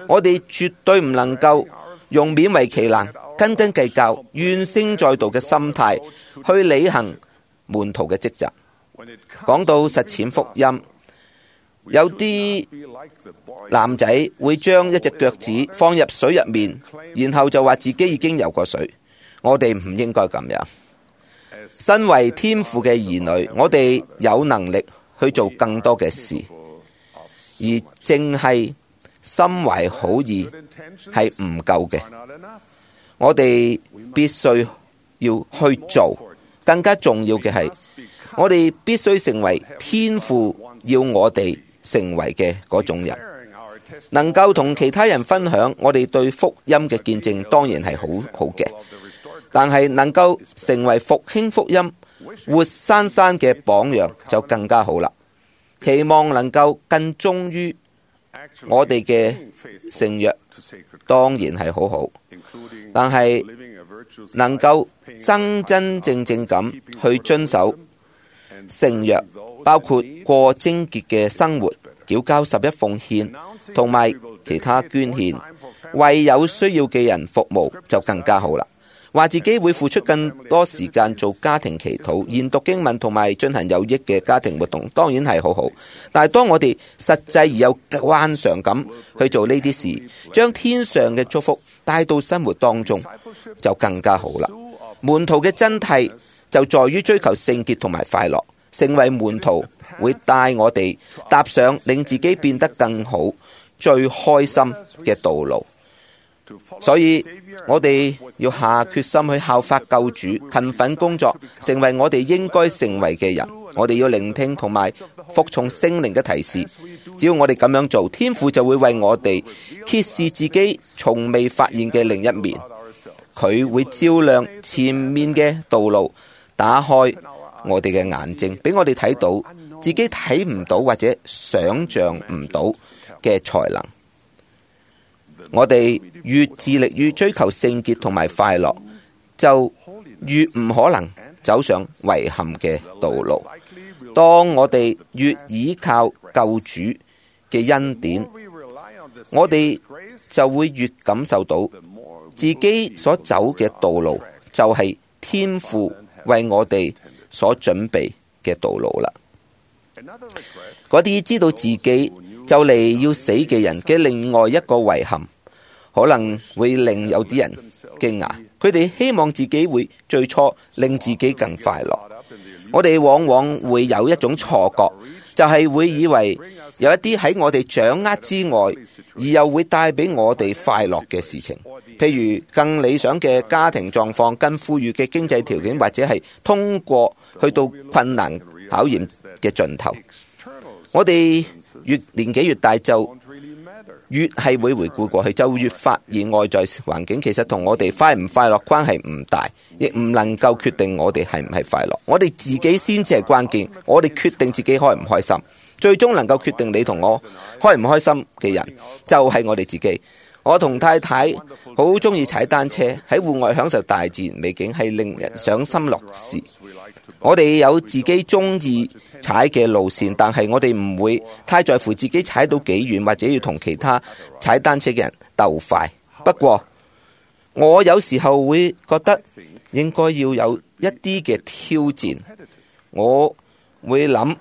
Speaker 13: 我哋絕對唔能夠用勉為其難、斤斤計較、怨聲載道嘅心態去履行門徒嘅職責。講到實踐福音，有啲男仔會將一隻腳趾放入水入面，然後就話自己已經游過水。我哋唔應該咁樣。身為天父嘅兒女，我哋有能力去做更多嘅事，而淨係心懷好意係唔夠嘅。我哋必須要去做，更加重要嘅係，我哋必須成為天父要我哋成為嘅嗰種人，能夠同其他人分享我哋對福音嘅見證，當然係好好嘅。但係能夠成為復興福音活生生嘅榜樣就更加好啦。期望能夠更忠於我哋嘅聖約，當然係好好，但係能夠真真正正咁去遵守聖約，包括過貞潔嘅生活、繳交11奉獻同埋其他捐獻，為有需要嘅人服務就更加好啦。話自己會付出更多時間做家庭祈禱、研讀經文同埋進行有益嘅家庭活動，當然係好好。但係當我哋實際而有慣常咁去做呢啲事，將天上嘅祝福帶到生活當中，就更加好啦。門徒嘅真諦就在於追求聖潔同埋快樂。成為門徒會帶我哋踏上令自己變得更好、最開心嘅道路。所以我哋要下決心去效法救主，勤奮工作，成為我哋應該成為嘅人。我哋要聆聽同埋服從聖靈嘅提示。只要我哋咁樣做，天父就會為我哋揭示自己從未發現嘅另一面。佢會照亮前面嘅道路，打開我哋嘅眼睛，俾我哋睇到自己睇唔到或者想象唔到嘅才能。我哋越致力於追求聖潔同埋快樂，就越唔可能走上遺憾嘅道路。當我哋越倚靠救主嘅恩典，我哋就會越感受到自己所走嘅道路就係天父為我哋所準備嘅道路啦。嗰啲知道自己就嚟要死嘅人嘅另外一個遺憾，可能會令有啲人驚訝。佢哋希望自己會最初令自己更快樂。我哋往往會有一種錯覺，就係會以為有一啲喺我哋掌握之外，而又會帶俾我哋快樂嘅事情，譬如更理想嘅家庭狀況、更富裕嘅經濟條件，或者係通過去到困難考驗嘅盡頭。我哋越年紀越大，就越係會回顧過去，就越發現外在環境其實同我哋快唔快樂關係唔大，亦唔能夠決定我哋係唔係快樂。我哋自己先至係關鍵，我哋決定自己開唔開心。最終能夠決定你同我開唔開心嘅人，就係我哋自己。我同太太好中意踩單車，喺戶外享受大自然美景，係令人賞心樂事。我哋有自己中意踩嘅路線，但係我哋唔會太在乎自己踩到幾遠，或者要同其他踩單車嘅人鬥快。不過我有時候會覺得應該要有一啲嘅挑戰。我會諗，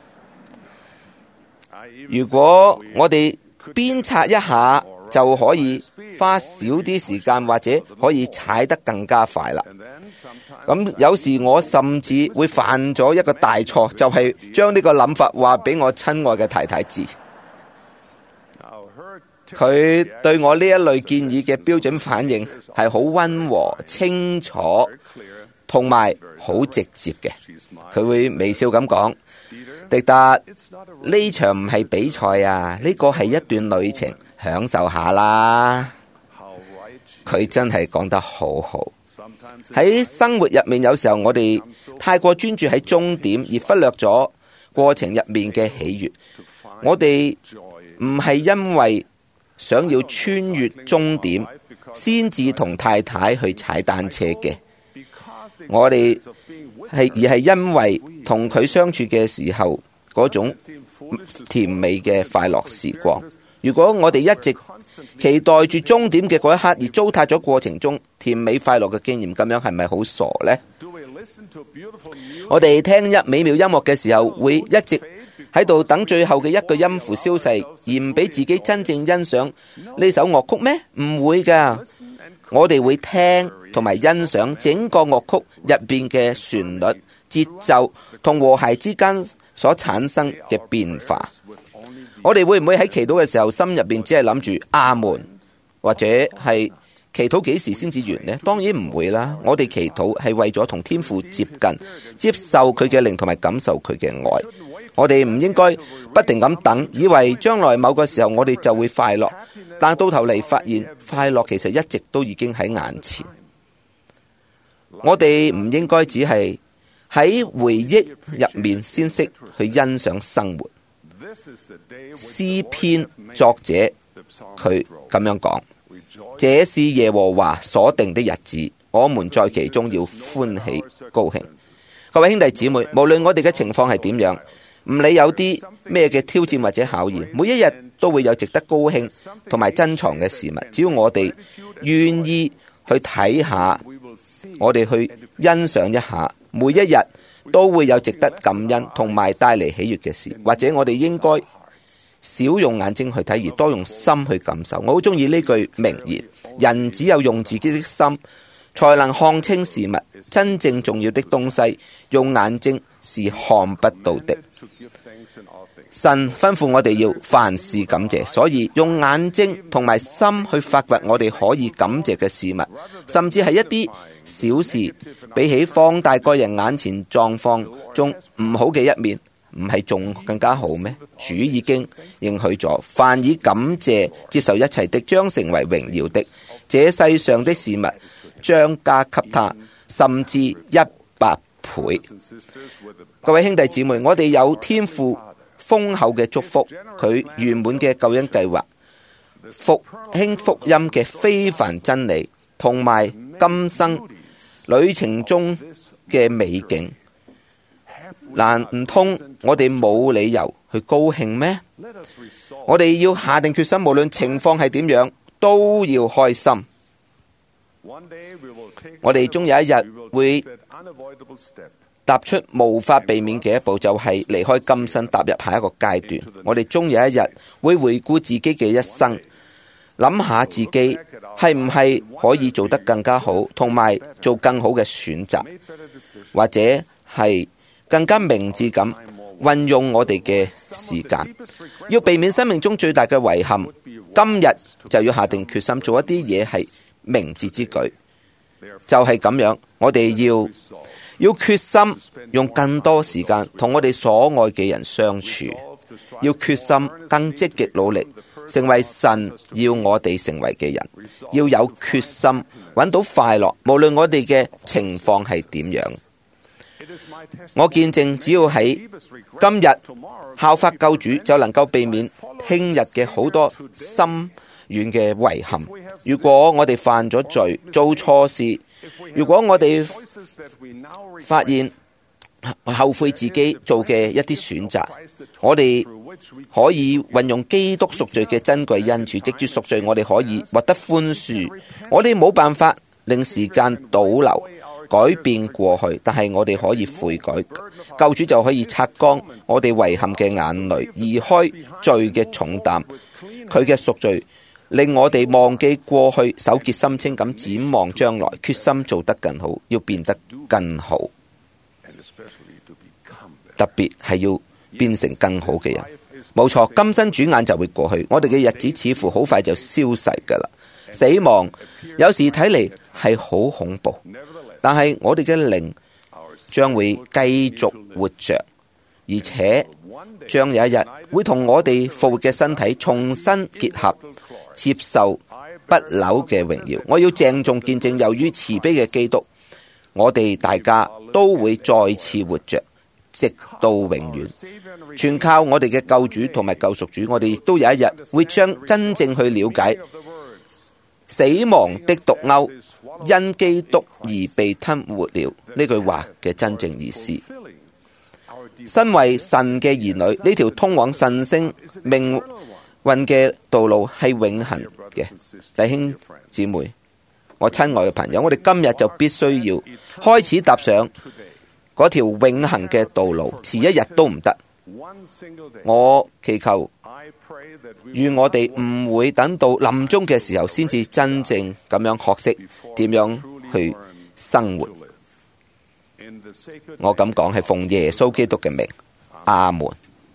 Speaker 13: 如果我哋鞭策一下，就可以花少啲時間，或者可以踩得更加快啦。咁有時我甚至會犯咗一個大錯，就係將呢個諗法話俾我親愛嘅太太知。佢對我呢一類建議嘅標準反應係好溫和、清楚同埋好直接嘅。佢會微笑咁講：迪達，呢場唔係比賽啊，呢個係一段旅程，享受下啦。佢真係講得好好。喺生活入面，有時候我哋太過專注喺終點，而忽略咗過程入面嘅喜悅。我哋唔係因為想要穿越終點先至同太太去踩單車嘅，我哋而係因為同佢相處嘅時候嗰種甜美嘅快樂時光。 如果我哋一直期待住終點嘅嗰一刻，而糟蹋咗過程中甜美快樂嘅經驗，咁樣係咪好傻呢？我哋聽美妙音樂嘅時候，會一直喺度等最後嘅一個音符消逝，而唔俾自己真正欣賞呢首樂曲咩？唔會㗎，我哋會聽同埋欣賞整個樂曲入邊嘅旋律、節奏同和諧之間所產生嘅變化。我哋會唔會喺祈禱嘅時候，心入邊只係諗住阿門，或者係祈禱幾時先至完呢？當然唔會啦。我哋祈禱係為咗同天父接近，接受佢嘅靈同埋感受佢嘅愛。我哋唔應該不停咁等，以為將來某個時候我哋就會快樂，但到頭嚟發現快樂其實一直都已經喺眼前。我哋唔應該只係喺回憶入面先識去欣賞生活。詩篇作者佢咁樣講：這是耶和華所定的日子，我們在其中要歡喜高興。各位兄弟姊妹，無論我哋嘅情況係點樣，唔理有啲咩嘅挑戰或者考驗，每一日都會有值得高興同埋珍藏嘅事物。只要我哋願意去睇下，我哋去欣賞一下，每一日都會有值得感恩同埋帶嚟喜悅嘅事。或者我哋應該少用眼睛去睇，而多用心去感受。我好中意呢句名言：人只有用自己的心才能看清事物，真正重要的東西用眼睛是看不到的。神吩咐我哋要凡事感謝，所以用眼睛同埋心去發掘我哋可以感謝嘅事物，甚至係一啲小事，比起放大個人眼前狀況中唔好嘅一面，唔係仲更加好咩？主已經應許咗，凡以感謝接受一切的，將成為榮耀的。這世上的事物將加給他，甚至100倍。各位兄弟姊妹，我哋有天父豐厚嘅祝福，佢圓滿嘅救恩計劃，復興福音嘅非凡真理，同埋今生旅程中嘅美景，難唔通我哋冇理由去高興咩？我哋要下定決心，無論情況係點樣，都要開心。我哋終有一日會踏出無法避免嘅一步，就係離開今生，踏入下一個階段。我哋終有一日會回顧自己嘅一生，諗下自己係唔係可以做得更加好，同埋做更好嘅選擇，或者係更加明智咁運用我哋嘅時間，要避免生命中最大嘅遺憾。今日就要下定決心做一啲嘢係明智之舉，就係咁樣。我哋要決心用更多時間同我哋所愛嘅人相處，要決心更積極努力成為神要我哋成為嘅人，要有決心揾到快樂，無論我哋嘅情況係點樣。我見證，只要喺今日效法救主，就能夠避免聽日嘅好多深遠嘅遺憾。如果我哋犯咗罪，做錯事，如果我哋發現後悔自己做嘅一啲選擇，我哋可以運用基督贖罪嘅珍貴恩賜，藉住贖罪我哋可以獲得寬恕。我哋冇辦法令時間倒流改變過去，但係我哋可以悔改，救主就可以擦乾我哋遺憾嘅眼淚，移開罪嘅重擔。佢嘅贖罪令我哋忘記過去，手潔心清咁展望將來，決心做得更好，要變得更好，特別係要變成更好嘅人。冇錯，今生轉眼就會過去，我哋嘅日子似乎好快就消逝㗎啦。死亡有時睇嚟係好恐怖，但係我哋嘅靈將會繼續活着，而且將有一日會同我哋復活嘅身體重新結合，接受不朽嘅榮耀。我要鄭重見證，由於慈悲嘅基督，我哋大家都會再次活着，直到永遠。全靠我哋嘅救主同埋救贖主，我哋亦都有一日會將真正去了解死亡的毒鈎因基督而被吞沒了呢句話嘅真正意思。身為神嘅兒女，呢條通往神聖命運嘅道路係永恆嘅。弟兄姊妹，我親愛嘅朋友，我哋今日就必須要開始踏上嗰條永恆嘅道路，遲一日都唔得。我祈求願我哋唔會等到臨終嘅時候先至真正咁樣學識點樣去生活。我咁講係奉耶穌基督嘅名，阿門。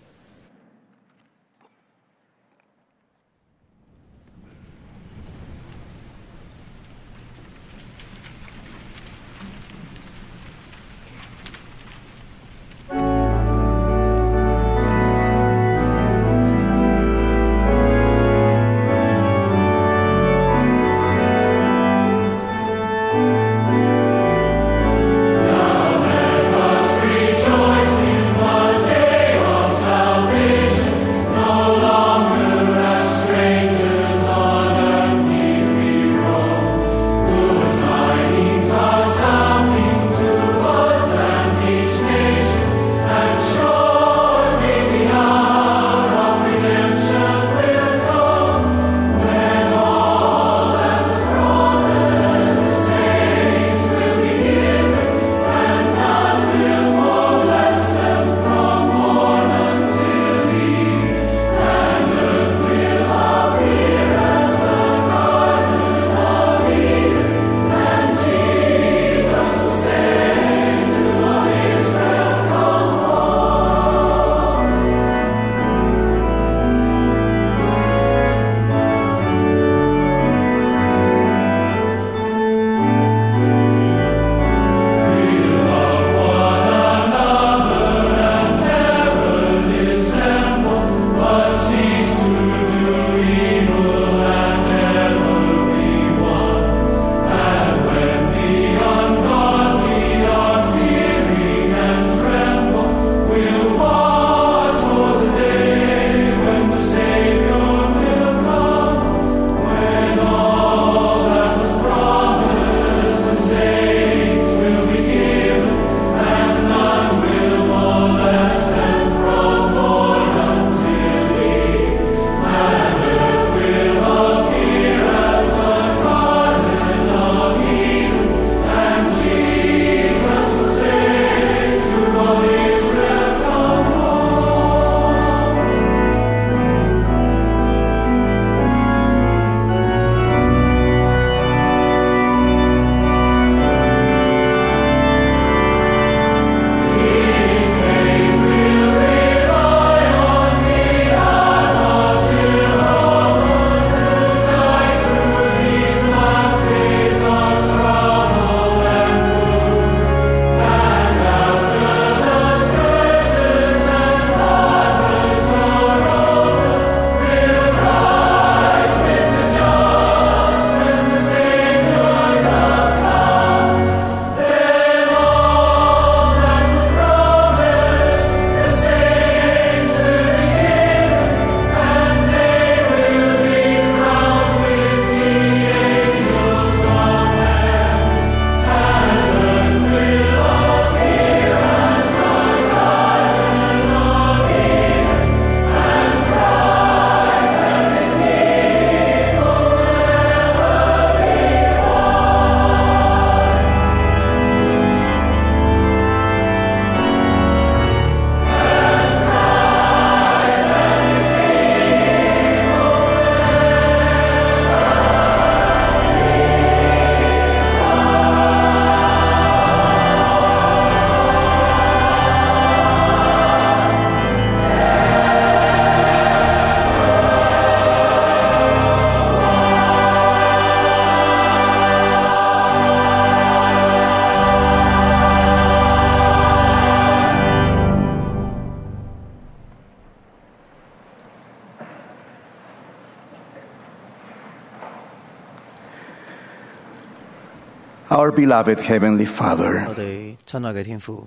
Speaker 14: Our beloved Heavenly Father，
Speaker 11: 我哋親愛嘅天父，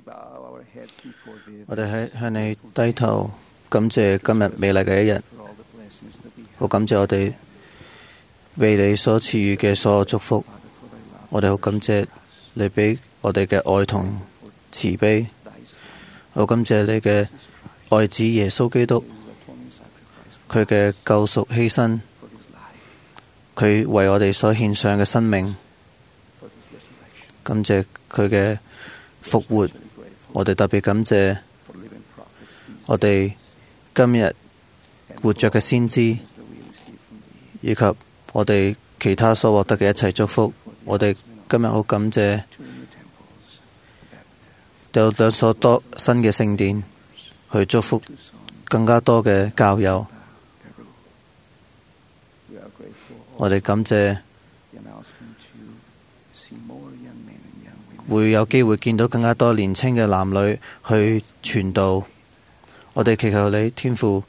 Speaker 11: 我哋向你低頭，感謝今日美麗嘅一日，好感謝我哋為你所賜予嘅所有祝福，我哋好感謝你俾我哋嘅愛同慈悲，好感謝你嘅愛子耶穌基督， 佢嘅救贖犧牲，佢為我哋所獻上嘅生命，感謝佢嘅復活。我哋特別感謝我哋今日活着嘅先知，以及我哋其他所獲得嘅一切祝福。我哋今日好感謝有兩所多新嘅聖殿，去祝福更加多嘅教友。我哋感謝會有機會見到更加多年輕嘅男女去傳道。我哋祈求你天父，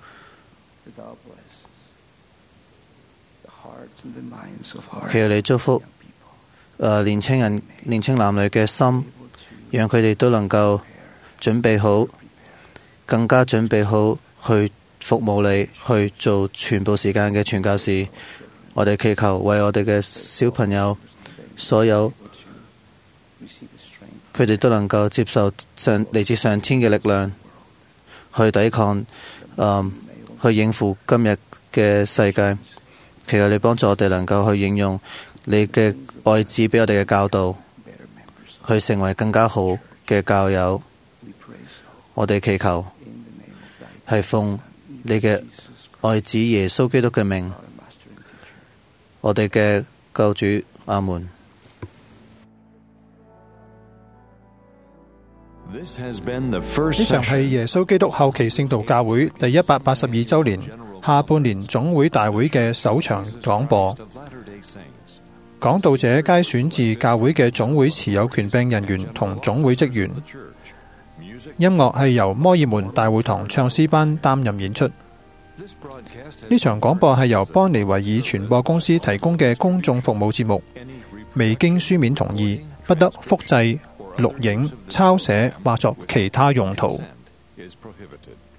Speaker 11: 祈求你祝福年輕人、年輕男女嘅心，讓佢哋都能夠準備好，更加準備好去服務你，去做全部時間嘅傳教士。我哋祈求為我哋嘅小朋友，所有佢哋都能夠接受嚟自上天嘅力量，去抵抗去應付今日嘅世界。祈求你幫助我哋能夠去應用你嘅愛子俾我哋嘅教導，去成為更加好嘅教友。我哋祈求係奉你嘅愛子耶穌基督嘅名，我哋嘅救主，阿門。
Speaker 2: 呢場係耶穌基督後期聖道教會第182週年下半年總會大會嘅首場廣播。講道者皆選自教會嘅總會持有權柄人員同總會職員。音樂係由摩爾門大會堂唱詩班擔任演出。呢場廣播係由邦尼維爾傳播公司提供嘅公眾服務節目，未經書面同意，不得複製、錄影、抄寫或作其他用途。